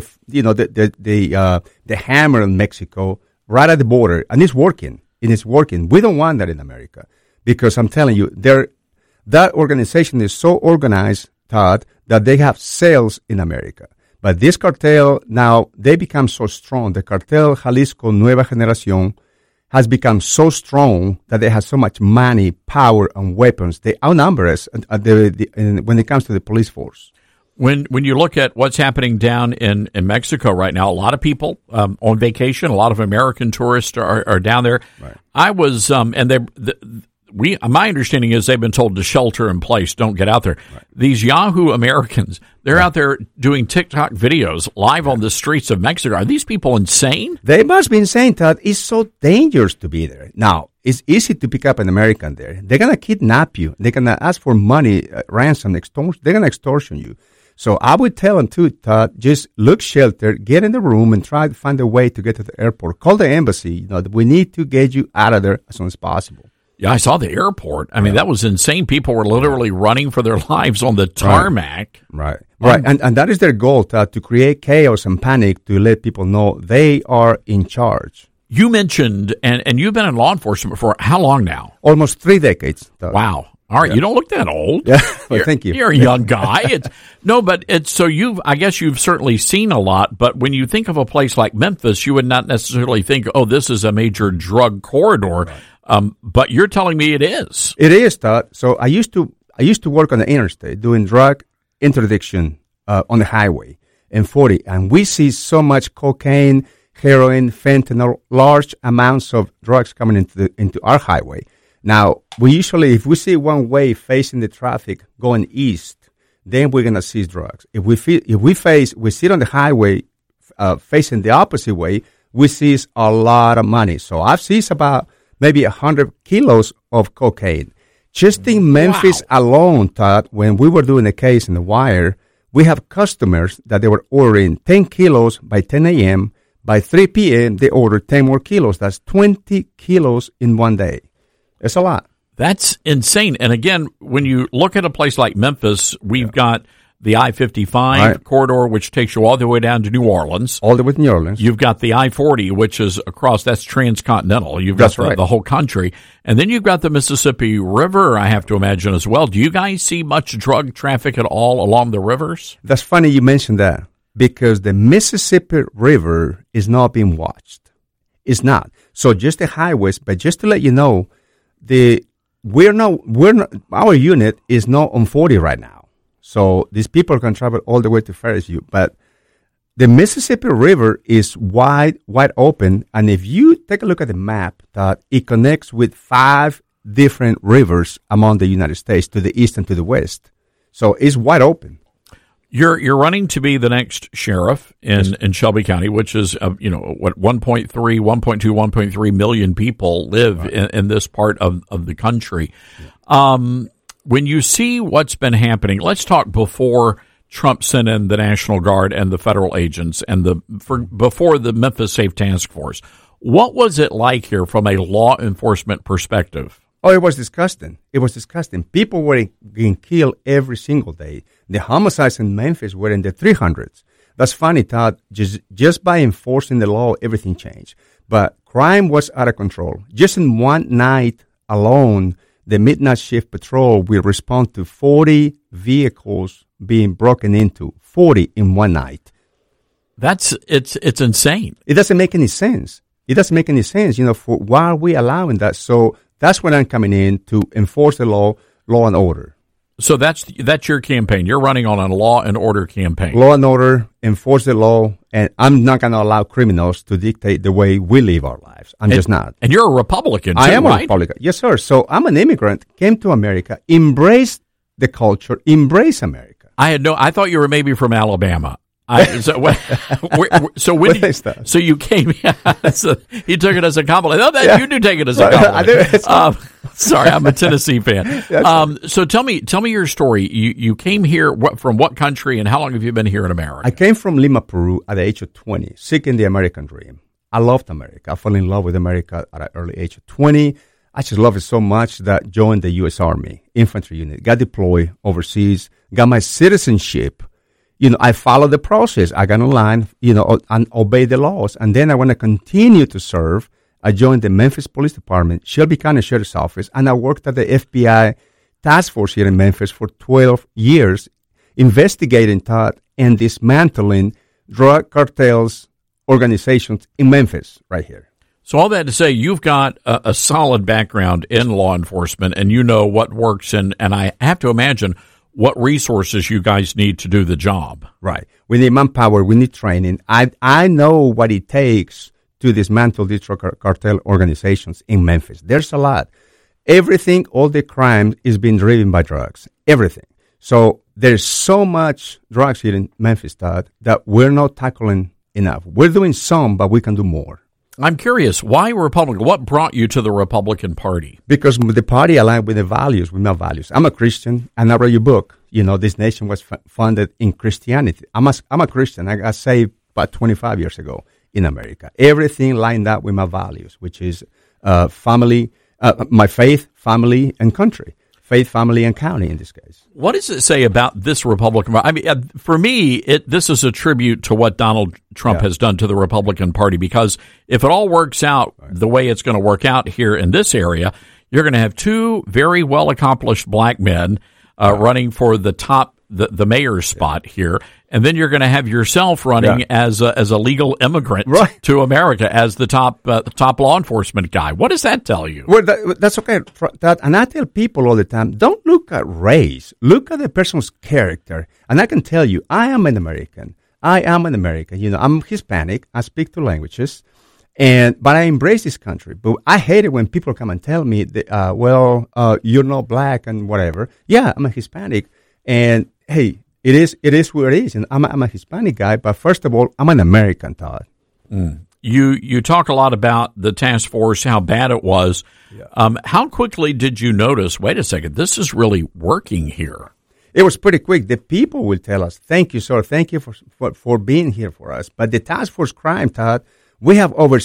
Q: hammer on Mexico right at the border, and it's working. We don't want that in America because I'm telling you, that organization is so organized, Todd, that they have sales in America. But this cartel now, they become so strong. The cartel Jalisco Nueva Generación has become so strong that they have so much money, power, and weapons. They outnumber us when it comes to the police force.
D: When you look at what's happening down in Mexico right now, a lot of people on vacation, a lot of American tourists are down there.
Q: Right.
D: I was, my understanding is they've been told to shelter in place, don't get out there. Right. These Yahoo Americans, they're out there doing TikTok videos live on the streets of Mexico. Are these people insane?
Q: They must be insane, Todd. It's so dangerous to be there. Now, it's easy to pick up an American there. They're going to kidnap you. They're going to ask for money, ransom, extortion. They're going to extortion you. So I would tell them too, Todd, just look sheltered, get in the room, and try to find a way to get to the airport. Call the embassy. We need to get you out of there as soon as possible.
D: Yeah, I saw the airport. I mean, that was insane. People were literally running for their lives on the tarmac.
Q: Right. And that is their goal, Todd, to create chaos and panic to let people know they are in charge.
D: You mentioned, and you've been in law enforcement for how long now?
Q: Almost 3 decades, Todd.
D: Wow. All right, you don't look that old.
Q: Yeah, well, thank you.
D: You're a young guy. I guess you've certainly seen a lot, but when you think of a place like Memphis, you would not necessarily think, oh, this is a major drug corridor. Right. But you're telling me it is.
Q: It is, Todd. So I used to work on the interstate doing drug interdiction on the highway in 40, and we see so much cocaine, heroin, fentanyl, large amounts of drugs coming into our highway. Now, we usually, if we see one way facing the traffic going east, then we're going to seize drugs. If we sit on the highway facing the opposite way, we seize a lot of money. So I've seized about maybe 100 kilos of cocaine. Just in Memphis alone, Todd, when we were doing a case in The Wire, we have customers that they were ordering 10 kilos by 10 a.m. By 3 p.m., they ordered 10 more kilos. That's 20 kilos in one day. It's a lot.
D: That's insane. And again, when you look at a place like Memphis, we've got the I-55 corridor, which takes you all the way down to New Orleans.
Q: All the way to New Orleans.
D: You've got the I-40, which is across, that's transcontinental. You've got the whole country. And then you've got the Mississippi River, I have to imagine, as well. Do you guys see much drug traffic at all along the rivers?
Q: That's funny you mentioned that, because the Mississippi River is not being watched. It's not. So just the highways, but just to let you know, our unit is not on 40 right now. So these people can travel all the way to Ferris View. But the Mississippi River is wide open. And if you take a look at the map, that it connects with 5 different rivers among the United States to the east and to the west. So it's wide open.
D: You're running to be the next sheriff in Shelby County, which is, 1.3, 1.2, 1.3 million people live in this part of the country. When you see what's been happening, let's talk before Trump sent in the National Guard and the federal agents and before the Memphis Safe Task Force. What was it like here from a law enforcement perspective?
Q: Oh, it was disgusting. People were getting killed every single day. The homicides in Memphis were in the 300s. That's funny, Todd. Just by enforcing the law, everything changed. But crime was out of control. Just in one night alone, the midnight shift patrol will respond to 40 vehicles being broken into. 40 in one night.
D: It's insane.
Q: It doesn't make any sense. Why are we allowing that? So that's when I'm coming in to enforce the law and order.
D: So that's your campaign. You're running on a law and order campaign.
Q: Law and order, enforce the law, and I'm not going to allow criminals to dictate the way we live our lives. I'm just not.
D: And you're a Republican, too,
Q: I am
D: right?
Q: a Republican. Yes, sir. So I'm an immigrant, came to America, embraced the culture, embrace America.
D: I thought you were maybe from Alabama. So you came. He took it as a compliment. You do take it as a compliment. Sorry, I'm a Tennessee fan. So tell me your story. You came here from what country, and how long have you been here in America?
Q: I came from Lima, Peru, at the age of 20, seeking the American dream. I loved America. I fell in love with America at an early age of 20. I just loved it so much that joined the U.S. Army infantry unit, got deployed overseas, got my citizenship. I followed the process. I got in line, and obeyed the laws. And then I want to continue to serve. I joined the Memphis Police Department, Shelby County Sheriff's Office, and I worked at the FBI task force here in Memphis for 12 years, investigating, Todd, and dismantling drug cartels organizations in Memphis right here.
D: So all that to say, you've got a solid background in law enforcement, and you know what works, and I have to imagine what resources you guys need to do the job.
Q: Right. We need manpower. We need training. I know what it takes to dismantle these drug cartel organizations in Memphis. There's a lot. Everything, all the crime is being driven by drugs. Everything. So there's so much drugs here in Memphis, Todd, that we're not tackling enough. We're doing some, but we can do more.
D: I'm curious, why Republican? What brought you to the Republican Party?
Q: Because the party aligned with the values, with my values. I'm a Christian, and I read your book. You know, this nation was founded in Christianity. I'm a Christian. I got saved about 25 years ago in America. Everything lined up with my values, which is family, my faith, family, and country. Faith, family, and county in this case.
D: What does it say about this Republican Party? I mean, for me, this is a tribute to what Donald Trump has done to the Republican Party, because if it all works out the way it's going to work out here in this area, you're going to have two very well-accomplished black men running for the mayor's spot here, and then you're going to have yourself running as a legal immigrant to America as the top law enforcement guy. What does that tell you?
Q: Well, that's okay. And I tell people all the time, don't look at race. Look at the person's character. And I can tell you, I am an American. You know, I'm Hispanic. I speak two languages. But I embrace this country. But I hate it when people come and tell me, you're not black and whatever. Yeah, I'm a Hispanic. And hey, it is what it is. And I'm a Hispanic guy, but first of all, I'm an American, Todd.
D: You talk a lot about the task force, how bad it was. Yeah. How quickly did you notice, wait a second, this is really working here?
Q: It was pretty quick. The people will tell us, thank you, sir. Thank you for being here for us. But the task force crime, Todd, we have over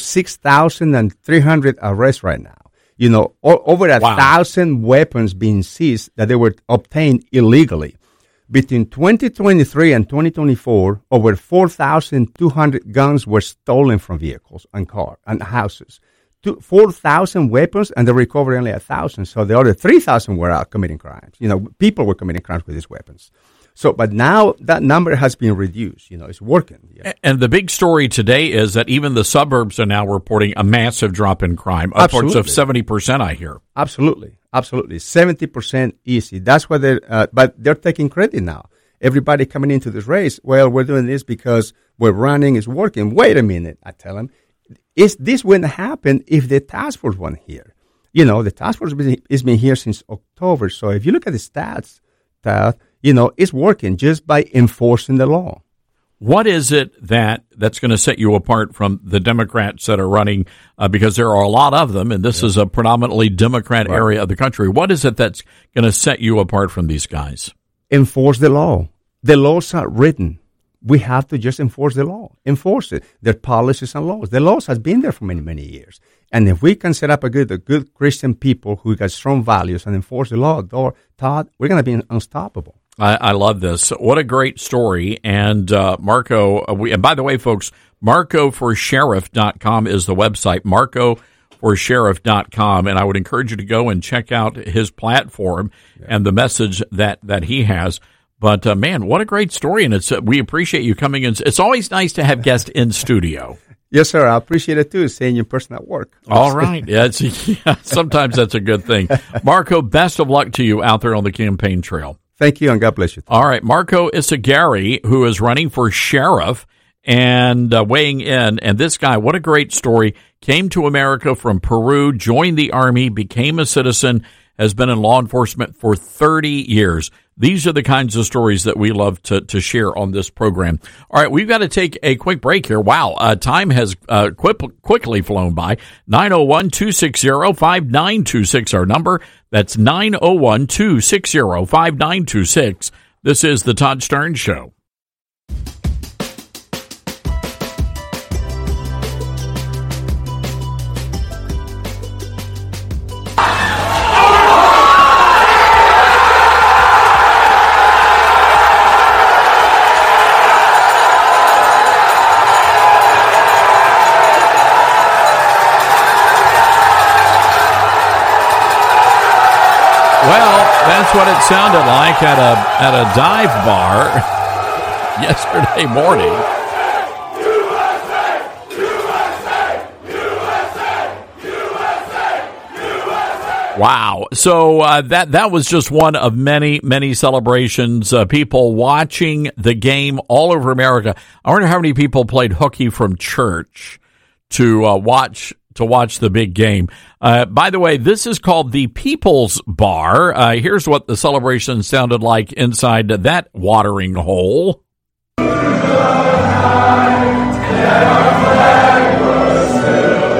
Q: 6,300 arrests right now. You know, over 1,000 weapons being seized that they were obtained illegally. Between 2023 and 2024, over 4,200 guns were stolen from vehicles and cars and houses. 4,000 weapons, and they recovered only 1,000. So the other 3,000 were out committing crimes. You know, people were committing crimes with these weapons. So, but now that number has been reduced. You know, it's working. Yeah.
D: And the big story today is that even the suburbs are now reporting a massive drop in crime, upwards of 70%, I hear.
Q: Absolutely. 70% easy. That's why but they're taking credit now. Everybody coming into this race, well, we're doing this because we're running, it's working. Wait a minute, I tell them. This wouldn't happen if the task force wasn't here. You know, the task force has been here since October. So if you look at the stats, you know, it's working just by enforcing the law.
D: What is it that's going to set you apart from the Democrats that are running? Because there are a lot of them, and this is a predominantly Democrat area of the country. What is it that's going to set you apart from these guys?
Q: Enforce the law. The laws are written. We have to just enforce the law. Enforce it. There are policies and laws. The laws has been there for many, many years. And if we can set up a good Christian people who got strong values and enforce the law, Todd, we're going to be unstoppable.
D: I love this. What a great story. And Marco, and by the way, folks, MarcoForSheriff.com is the website, MarcoForSheriff.com. And I would encourage you to go and check out his platform and the message that he has. But, man, what a great story. And we appreciate you coming in. It's always nice to have guests in studio.
Q: Yes, sir. I appreciate it, too, seeing you in person at work.
D: All right. Sometimes that's a good thing. Marco, best of luck to you out there on the campaign trail.
Q: Thank you, and God bless you.
D: All right. Marco Isagari, who is running for sheriff and weighing in. And this guy, what a great story. Came to America from Peru, joined the Army, became a citizen, has been in law enforcement for 30 years. These are the kinds of stories that we love to share on this program. All right, we've got to take a quick break here. Wow, time has quickly flown by. 901-260-5926, our number. That's 901-260-5926. This is the Todd Starnes Show. That's what it sounded like at a dive bar yesterday morning. Wow. So that was just one of many celebrations. People watching the game all over America. I wonder how many people played hooky from church to watch the big game. By the way, this is called the People's Bar. Here's what the celebration sounded like inside that watering hole.
R: Tonight,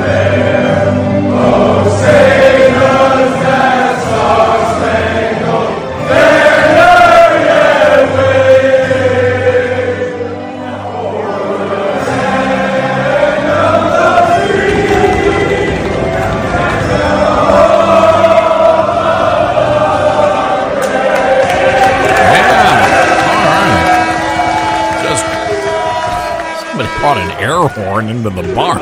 D: air horn into the barn.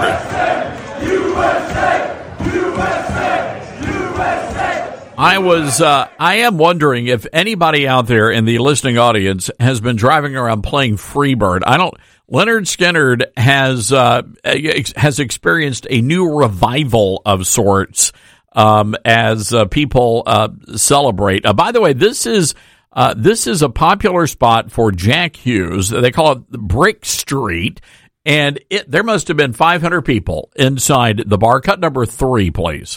D: I am wondering if anybody out there in the listening audience has been driving around playing Freebird. Leonard Skinnard has experienced a new revival of sorts as people celebrate. By the way, this is a popular spot for Jack Hughes. They call it Brick Street, and there must have been 500 people inside the bar. Cut number 3, please.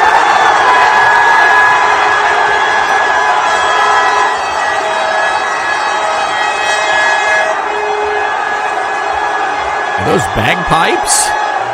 D: Are those bagpipes?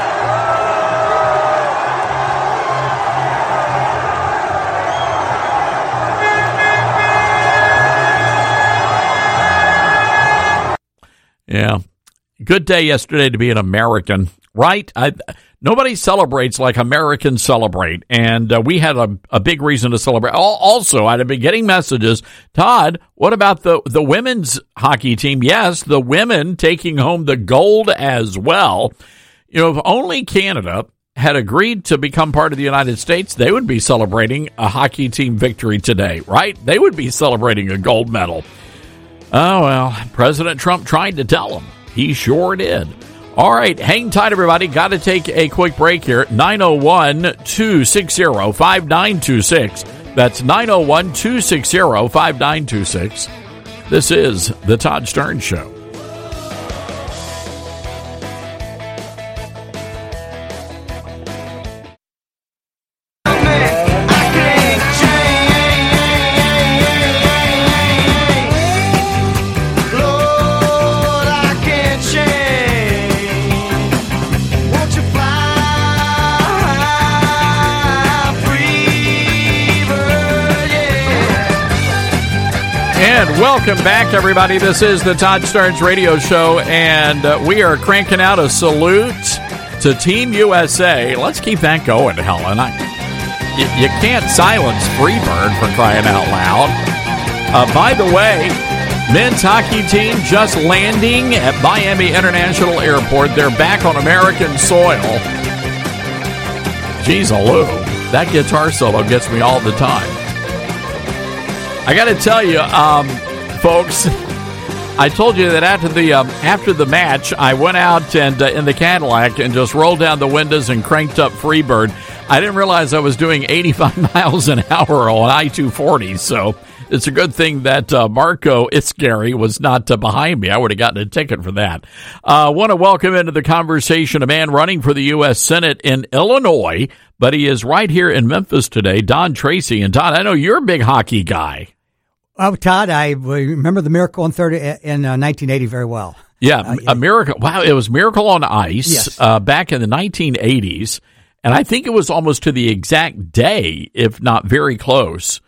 D: Yeah. Good day yesterday to be an American, right? Nobody celebrates like Americans celebrate, and we had a big reason to celebrate. Also, I'd been getting messages, Todd, what about the women's hockey team? Yes, the women taking home the gold as well. You know, if only Canada had agreed to become part of the United States, they would be celebrating a hockey team victory today, right? They would be celebrating a gold medal. Oh, well, President Trump tried to tell them. He sure did. All right, hang tight, everybody. Got to take a quick break here. 901-260-5926. That's 901-260-5926. This is The Todd Stern Show. Welcome back, everybody. This is the Todd Starnes Radio Show, and we are cranking out a salute to Team USA. Let's keep that going, Helen. You can't silence Freebird, for crying out loud. By the way, men's hockey team just landing at Miami International Airport. They're back on American soil. Jeez, Lou, that guitar solo gets me all the time. I got to tell you, folks, I told you that after the match, I went out and in the Cadillac and just rolled down the windows and cranked up Freebird. I didn't realize I was doing 85 miles an hour on I-240, so it's a good thing that Marco Itzgary was not behind me. I would have gotten a ticket for that. I want to welcome into the conversation a man running for the U.S. Senate in Illinois, but he is right here in Memphis today, Don Tracy. And Don, I know you're a big hockey guy.
R: Oh, Todd, I remember the Miracle in 1980 very well.
D: Yeah, a Miracle. Wow, it was Miracle on Ice back in the 1980s, and I think it was almost to the exact day, if not very close,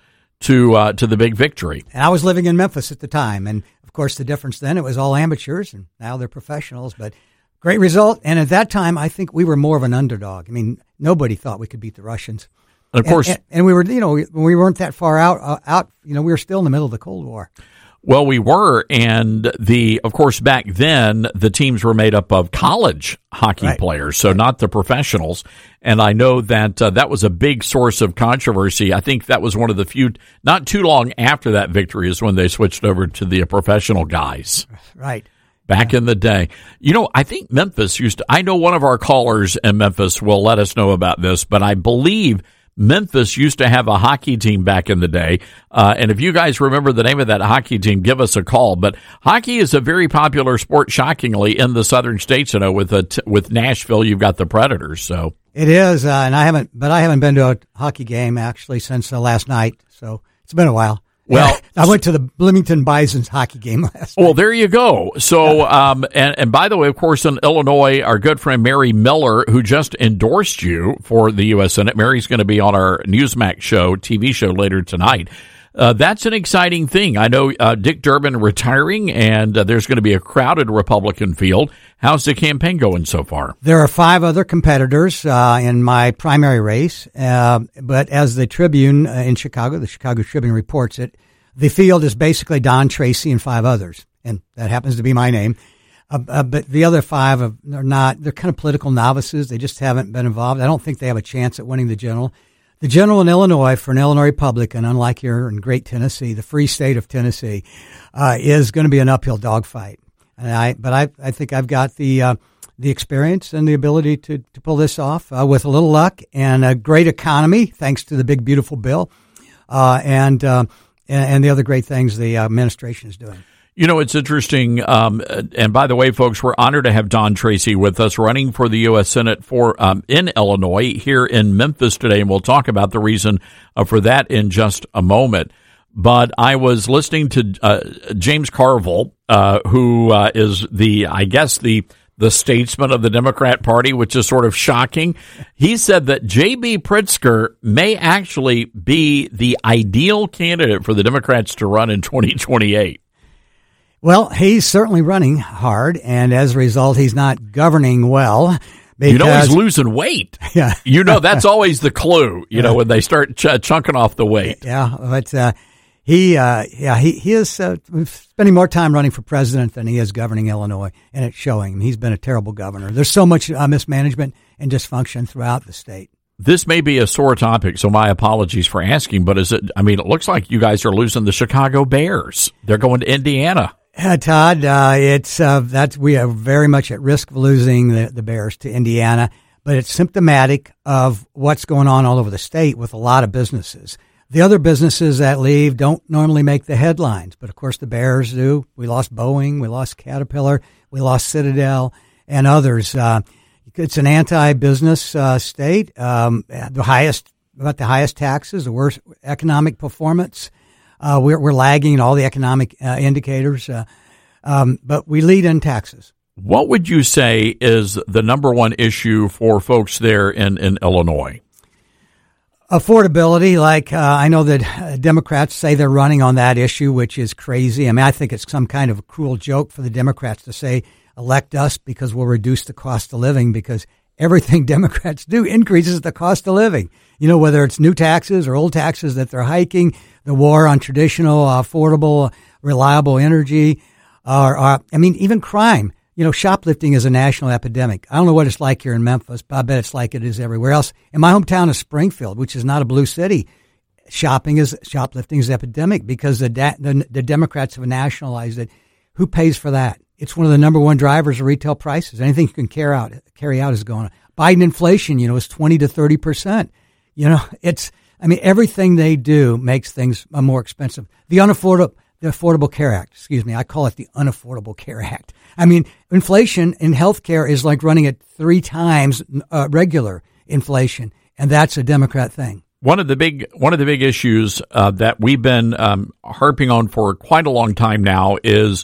D: to the big victory.
R: And I was living in Memphis at the time, and of course the difference then, it was all amateurs, and now they're professionals, but great result. And at that time, I think we were more of an underdog. I mean, nobody thought we could beat the Russians.
D: And of course,
R: and we were, we weren't that far out. We were still in the middle of the Cold War.
D: Well, we were, and of course, back then the teams were made up of college hockey players, so not the professionals. And I know that that was a big source of controversy. I think that was one of the few. Not too long after that victory is when they switched over to the professional guys.
R: Right.
D: Back in the day. I think Memphis I know one of our callers in Memphis will let us know about this, but I believe Memphis used to have a hockey team back in the day, and if you guys remember the name of that hockey team, give us a call. But hockey is a very popular sport, shockingly, in the southern states. With Nashville, you've got the Predators. So
R: it is, and I haven't been to a hockey game actually since last night. So it's been a while.
D: Well,
R: I went to the Bloomington Bison's hockey game last night.
D: Well, there you go. So, and by the way, of course, in Illinois, our good friend Mary Miller, who just endorsed you for the U.S. Senate, Mary's going to be on our Newsmax TV show later tonight. That's an exciting thing. I know Dick Durbin retiring, and there's going to be a crowded Republican field. How's the campaign going so far?
R: There are 5 other competitors in my primary race, but as the Tribune in Chicago, the Chicago Tribune reports it, the field is basically Don Tracy and 5 others, and that happens to be my name. But the other 5 are not. They're kind of political novices. They just haven't been involved. I don't think they have a chance at winning the general. The general in Illinois, for an Illinois Republican, unlike here in great Tennessee, the free state of Tennessee, is going to be an uphill dogfight. But I think I've got the experience and the ability to pull this off with a little luck and a great economy, thanks to the big, beautiful bill, and the other great things the administration is doing.
D: You know, it's interesting, and by the way, folks, we're honored to have Don Tracy with us, running for the U.S. Senate in Illinois here in Memphis today, and we'll talk about the reason for that in just a moment. But I was listening to James Carville, who is the statesman of the Democrat Party, which is sort of shocking. He said that J.B. Pritzker may actually be the ideal candidate for the Democrats to run in 2028.
R: Well, he's certainly running hard, and as a result, he's not governing well. Because,
D: he's losing weight.
R: Yeah.
D: That's always the clue, when they start chunking off the weight.
R: Yeah, but he is spending more time running for president than he is governing Illinois, and it's showing. He's been a terrible governor. There's so much mismanagement and dysfunction throughout the state.
D: This may be a sore topic, so my apologies for asking, but it looks like you guys are losing the Chicago Bears. They're going to Indiana.
R: Todd, we are very much at risk of losing the Bears to Indiana, but it's symptomatic of what's going on all over the state with a lot of businesses. The other businesses that leave don't normally make the headlines, but of course the Bears do. We lost Boeing, we lost Caterpillar, we lost Citadel, and others. It's an anti-business state. The highest taxes, the worst economic performance. We're lagging in all the economic indicators, but we lead in taxes.
D: What would you say is the number one issue for folks there in Illinois?
R: Affordability. I know that Democrats say they're running on that issue, which is crazy. I think it's some kind of a cruel joke for the Democrats to say, elect us because we'll reduce the cost of living, because everything Democrats do increases the cost of living. Whether it's new taxes or old taxes that they're hiking, the war on traditional, affordable, reliable energy, even crime. Shoplifting is a national epidemic. I don't know what it's like here in Memphis, but I bet it's like it is everywhere else. In my hometown of Springfield, which is not a blue city, shoplifting is epidemic because the Democrats have nationalized it. Who pays for that? It's one of the number one drivers of retail prices. Anything you can carry out is going on. Biden inflation, is 20 to 30%. Everything they do makes things more expensive. The Affordable Care Act, I call it the Unaffordable Care Act. Inflation in healthcare is like running at 3 times regular inflation, and that's a Democrat thing.
D: One of the big issues that we've been harping on for quite a long time now is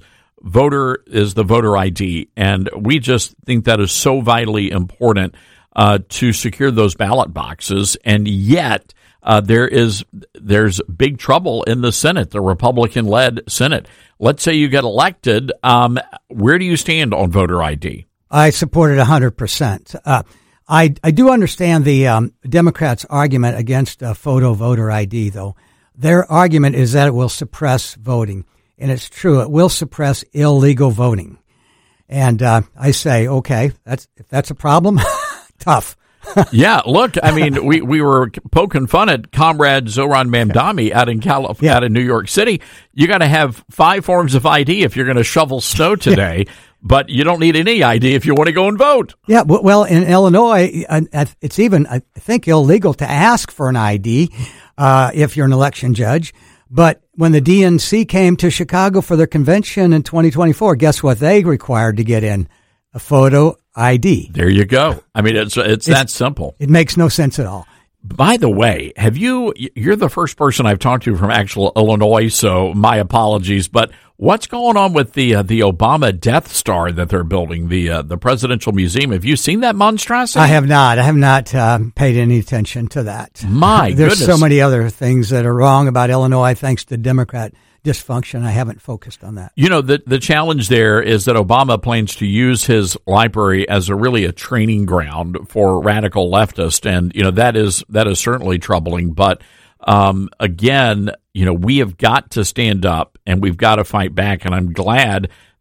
D: the voter ID, and we just think that is so vitally important to secure those ballot boxes, and yet there's big trouble in the Senate, the Republican-led Senate. Let's say you get elected. Where do you stand on voter ID?
R: I support it 100%. I do understand the Democrats' argument against photo voter ID, though. Their argument is that it will suppress voting, and it's true. It will suppress illegal voting. And I say, okay, if that's a problem, tough.
D: Yeah, look, we were poking fun at Comrade Zohran Mamdani out in out in New York City. You got to have 5 forms of ID if you're going to shovel snow today, but you don't need any ID if you want to go and vote.
R: Yeah, well, in Illinois, it's even, I think, illegal to ask for an ID if you're an election judge. But when the DNC came to Chicago for their convention in 2024, guess what they required to get in? A photo ID.
D: There you go. It's that simple.
R: It makes no sense at all.
D: By the way, you're the first person I've talked to from actual Illinois, so my apologies, but what's going on with the Obama Death Star that they're building, the Presidential Museum? Have you seen that monstrosity?
R: I have not. I have not paid any attention to that.
D: My
R: There's
D: goodness.
R: so many other things that are wrong about Illinois thanks to Democrat dysfunction. I haven't focused on that.
D: The challenge there is that Obama plans to use his library as a training ground for radical leftists, and that is certainly troubling. But again, we have got to stand up and we've got to fight back. And I'm glad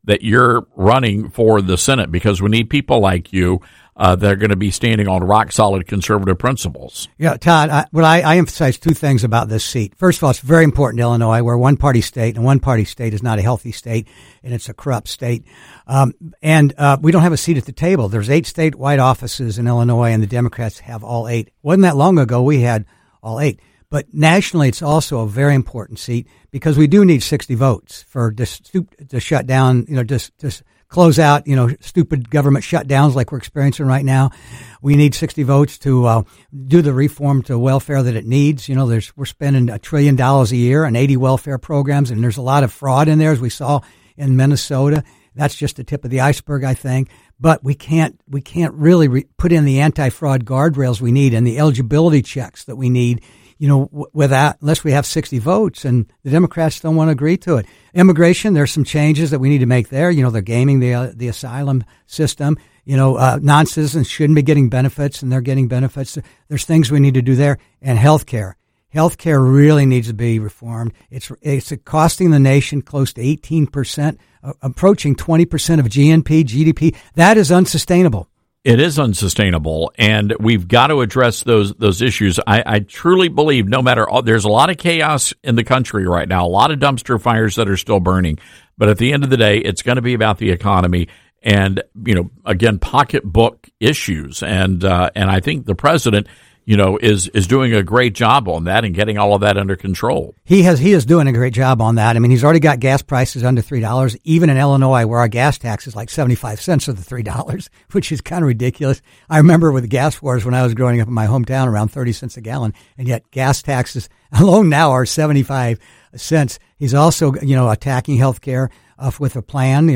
D: that you're running for the Senate, because we need people like you that are going to be standing on rock-solid conservative principles.
R: Yeah, Todd, I emphasize two things about this seat. First of all, it's very important to Illinois. We're a one-party state, and a one-party state is not a healthy state, and it's a corrupt state. And we don't have a seat at the table. There's 8 statewide offices in Illinois, and the Democrats have all 8. Wasn't that long ago we had all 8. But nationally, it's also a very important seat because we do need 60 votes for to shut down, just close out, stupid government shutdowns like we're experiencing right now. We need 60 votes to do the reform to welfare that it needs. We're spending $1 trillion a year on 80 welfare programs, and there's a lot of fraud in there, as we saw in Minnesota. That's just the tip of the iceberg, I think. But we can't really put in the anti-fraud guardrails we need and the eligibility checks that we need, without, unless we have 60 votes, and the Democrats don't want to agree to it. Immigration, there's some changes that we need to make there. They're gaming the asylum system. Non-citizens shouldn't be getting benefits, and they're getting benefits. There's things we need to do there. And healthcare. Healthcare really needs to be reformed. It's costing the nation close to 18%, approaching 20% of GDP. That is unsustainable.
D: It is unsustainable, and we've got to address those issues. I truly believe there's a lot of chaos in the country right now, a lot of dumpster fires that are still burning. But at the end of the day, it's going to be about the economy and, again, pocketbook issues. And I think the president, is doing a great job on that and getting all of that under control.
R: He is doing a great job on that. I mean, he's already got gas prices under $3, even in Illinois, where our gas tax is like 75 cents of the $3, which is kind of ridiculous. I remember with the gas wars when I was growing up in my hometown, around 30 cents a gallon, and yet gas taxes alone now are 75 cents. He's also, attacking health care with a plan,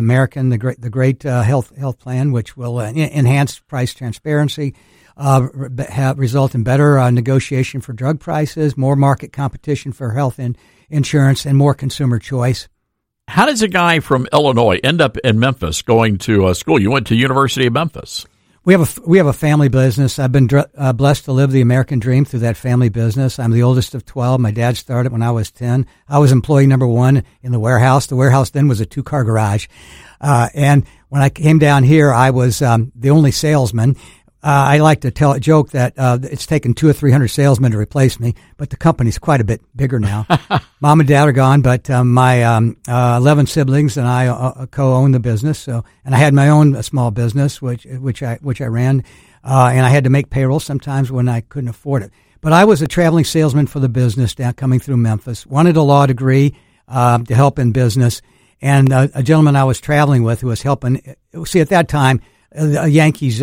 R: the great health plan, which will enhance price transparency, result in better negotiation for drug prices, more market competition for health and insurance, and more consumer choice.
D: How does a guy from Illinois end up in Memphis going to school? You went to University of Memphis.
R: We have a family business. I've been blessed to live the American dream through that family business. I'm the oldest of 12. My dad started when I was 10. I was employee number 1 in the warehouse. The warehouse then was a 2-car garage. And when I came down here, I was the only salesman. I like to tell a joke that it's taken 200 or 300 salesmen to replace me, but the company's quite a bit bigger now. Mom and Dad are gone, but my 11 siblings and I co-own the business. And I had my own small business, which I ran, and I had to make payroll sometimes when I couldn't afford it. But I was a traveling salesman for the business coming through Memphis. Wanted a law degree to help in business, and a gentleman I was traveling with who was helping. See, at that time, the Yankees.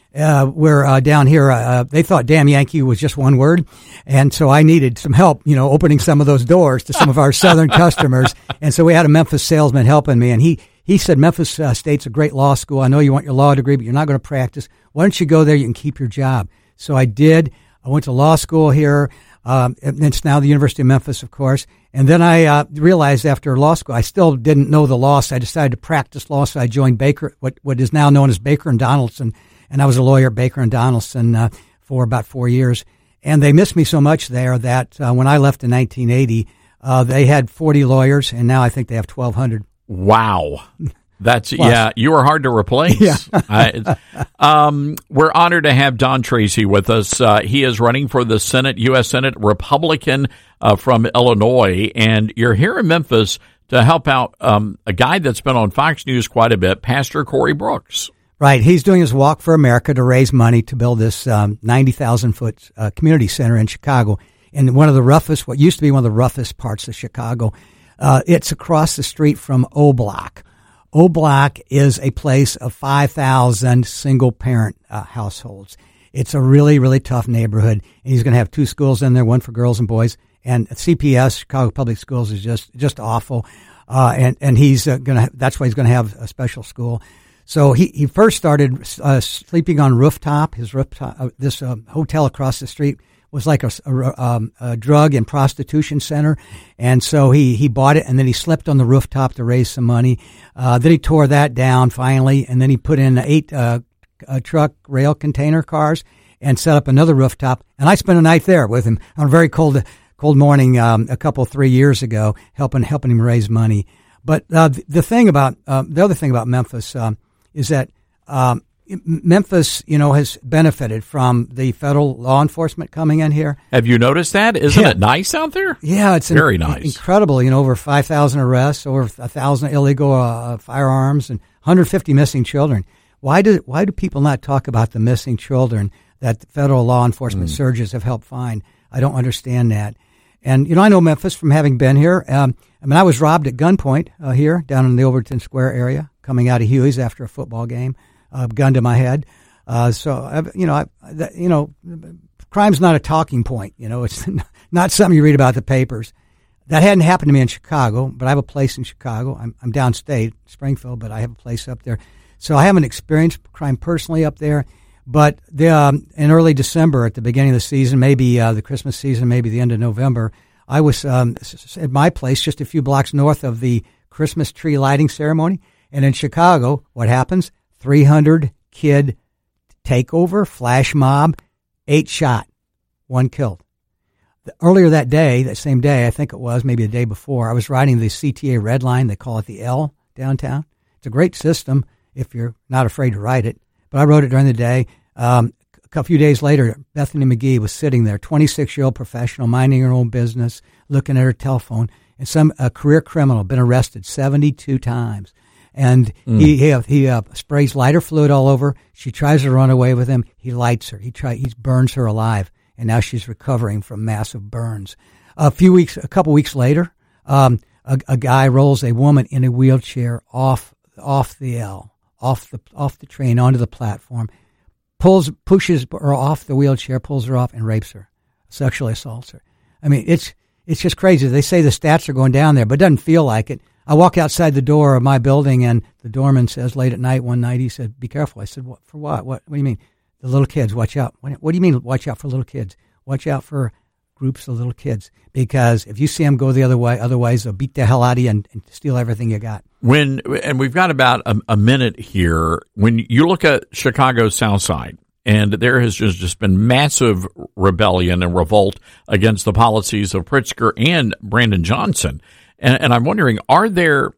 R: Where down here, they thought damn Yankee was just one word. And so I needed some help, opening some of those doors to some of our southern customers. And so we had a Memphis salesman helping me. And he said, Memphis State's a great law school. I know you want your law degree, but you're not going to practice. Why don't you go there? You can keep your job. So I did. I went to law school here. And it's now the University of Memphis, of course. And then I realized after law school, I still didn't know the law. So I decided to practice law. So I joined Baker, what is now known as Baker and Donaldson. And I was a lawyer at Baker and Donaldson for about 4 years. And they missed me so much there that when I left in 1980, they had 40 lawyers, and now I think they have 1,200.
D: Wow. That's
R: Plus.
D: Yeah, you were hard to replace.
R: Yeah.
D: We're honored to have Don Tracy with us. He is running for the Senate, U.S. Senate, Republican from Illinois. And you're here in Memphis to help out a guy that's been on Fox News quite a bit, Pastor Corey Brooks.
R: Right. He's doing his Walk for America to raise money to build this 90,000-foot community center in Chicago. In what used to be one of the roughest parts of Chicago. It's across the street from O Block. O Block is a place of 5,000 single-parent households. It's a really, really tough neighborhood. And he's going to have 2 schools in there, one for girls and boys. And CPS, Chicago Public Schools, is just awful. And he's that's why he's going to have a special school. So he first started sleeping on rooftop. His rooftop, this hotel across the street was like a drug and prostitution center, and so he bought it, and then he slept on the rooftop to raise some money. Then he tore that down finally, and then he put in 8 truck rail container cars and set up another rooftop. And I spent a night there with him on a very cold morning a couple 3 years ago, helping him raise money. But the other thing about Memphis is that Memphis, has benefited from the federal law enforcement coming in here.
D: Have you noticed that? Isn't it nice out there?
R: Yeah, it's
D: very nice.
R: Incredible. Over 5,000 arrests, over 1,000 illegal firearms, and 150 missing children. Why do people not talk about the missing children that the federal law enforcement surges have helped find? I don't understand that. And, I know Memphis from having been here. I was robbed at gunpoint here down in the Overton Square area, coming out of Huey's after a football game, gun to my head. Crime's not a talking point. It's not something you read about in the papers. That hadn't happened to me in Chicago, but I have a place in Chicago. I'm downstate, Springfield, but I have a place up there. So I haven't experienced crime personally up there. But in early December, at the beginning of the season, maybe the Christmas season, maybe the end of November, I was at my place just a few blocks north of the Christmas tree lighting ceremony. And in Chicago, what happens? 300 kid takeover, flash mob, 8 shot, 1 killed. Earlier that day, that same day, I think it was, maybe the day before, I was riding the CTA Red Line. They call it the L downtown. It's a great system if you're not afraid to ride it. But I rode it during the day. A few days later, Bethany McGee was sitting there, 26-year-old professional, minding her own business, looking at her telephone, and a career criminal, been arrested 72 times. And he sprays lighter fluid all over. She tries to run away with him. He lights her. He burns her alive. And now she's recovering from massive burns. A couple weeks later, a guy rolls a woman in a wheelchair off the L, off the train onto the platform, pushes her off the wheelchair, pulls her off, and rapes her, sexually assaults her. I mean, it's just crazy. They say the stats are going down there, but it doesn't feel like it. I walk outside the door of my building, and the doorman says late at night, one night, he said, "Be careful." I said, "What? For what? What do you mean?" "The little kids, watch out." "What do you mean, watch out for little kids?" "Watch out for groups of little kids, because if you see them go the other way, otherwise they'll beat the hell out of you and steal everything you got."
D: And we've got about a minute here. When you look at Chicago's South Side, and there has just been massive rebellion and revolt against the policies of Pritzker and Brandon Johnson. And I'm wondering, are there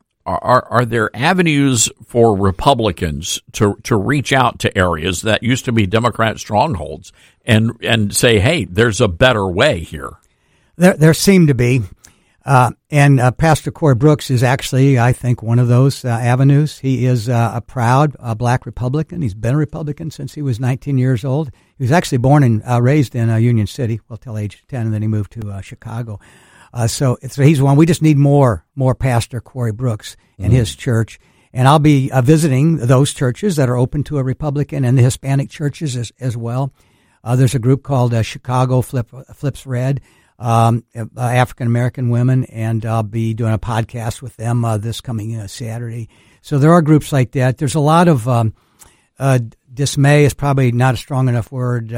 D: avenues for Republicans to reach out to areas that used to be Democrat strongholds and say, hey, there's a better way here?
R: There seem to be. And Pastor Corey Brooks is actually, I think, one of those avenues. He is a proud black Republican. He's been a Republican since he was 19 years old. He was actually born and raised in Union City, well, till age 10, and then he moved to Chicago. So he's one. We just need more Pastor Corey Brooks and his church. And I'll be visiting those churches that are open to a Republican and the Hispanic churches as well. There's a group called Chicago Flips Red, African-American women, and I'll be doing a podcast with them this coming Saturday. So there are groups like that. There's a lot of dismay is probably not a strong enough word,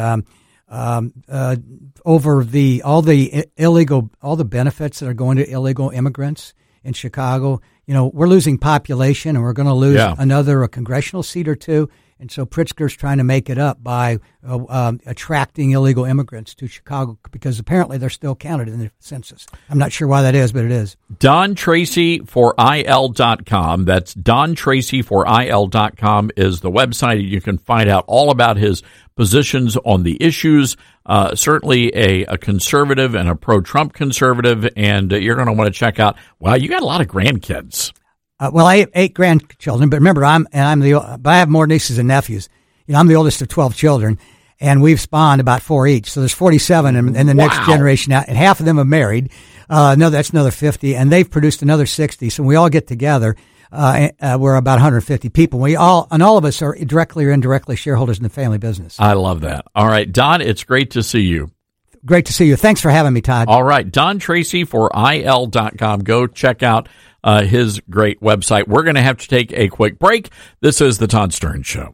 R: over all the benefits that are going to illegal immigrants in Chicago. We're losing population, and we're going to lose another congressional seat or two. And so Pritzker's trying to make it up by attracting illegal immigrants to Chicago, because apparently they're still counted in the census. I'm not sure why that is, but it is.
D: Don Tracy for IL.com. That's Don Tracy for IL.com is the website. You can find out all about his positions on the issues. Certainly a conservative and a pro-Trump conservative, and you're going to want to check out. Wow, you got a lot of grandkids.
R: Well, I have 8 grandchildren, but remember, but I have more nieces and nephews. I'm the oldest of 12 children, and we've spawned about 4 each. So there's 47 in the next generation now, and half of them have married. That's another 50, and they've produced another 60. So when we all get together, we're about 150 people. All of us are directly or indirectly shareholders in the family business.
D: I love that. All right, Don, it's great to see you.
R: Great to see you. Thanks for having me, Todd.
D: All right, Don Tracy for IL.com. Go check out his great website. We're going to have to take a quick break. This is the Todd Stern Show.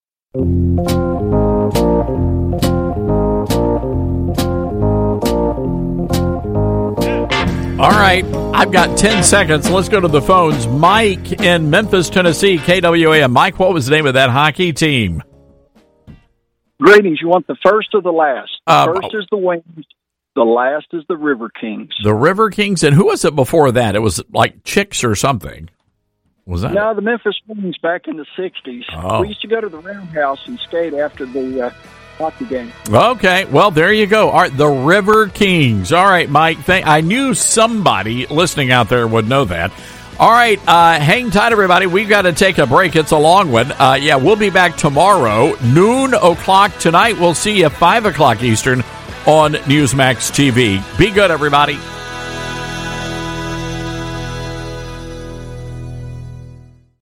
D: All right, I've got 10 seconds. Let's go to the phones. Mike in Memphis, Tennessee, KWAM. Mike, what was the name of that hockey team?
S: Greetings. You want the first or the last? The first is the Wings. The last is the River Kings.
D: The River Kings, and who was it before that? It was like Chicks or something. Was that?
S: No, the Memphis Wings back in the 60s.
D: Oh.
S: We used to go to the Roundhouse and skate after the hockey game.
D: Okay, well, there you go. All right, the River Kings. All right, Mike, I knew somebody listening out there would know that. All right, hang tight, everybody. We've got to take a break. It's a long one. We'll be back tomorrow, noon o'clock tonight. We'll see you at 5 o'clock Eastern on Newsmax TV. Be good, everybody.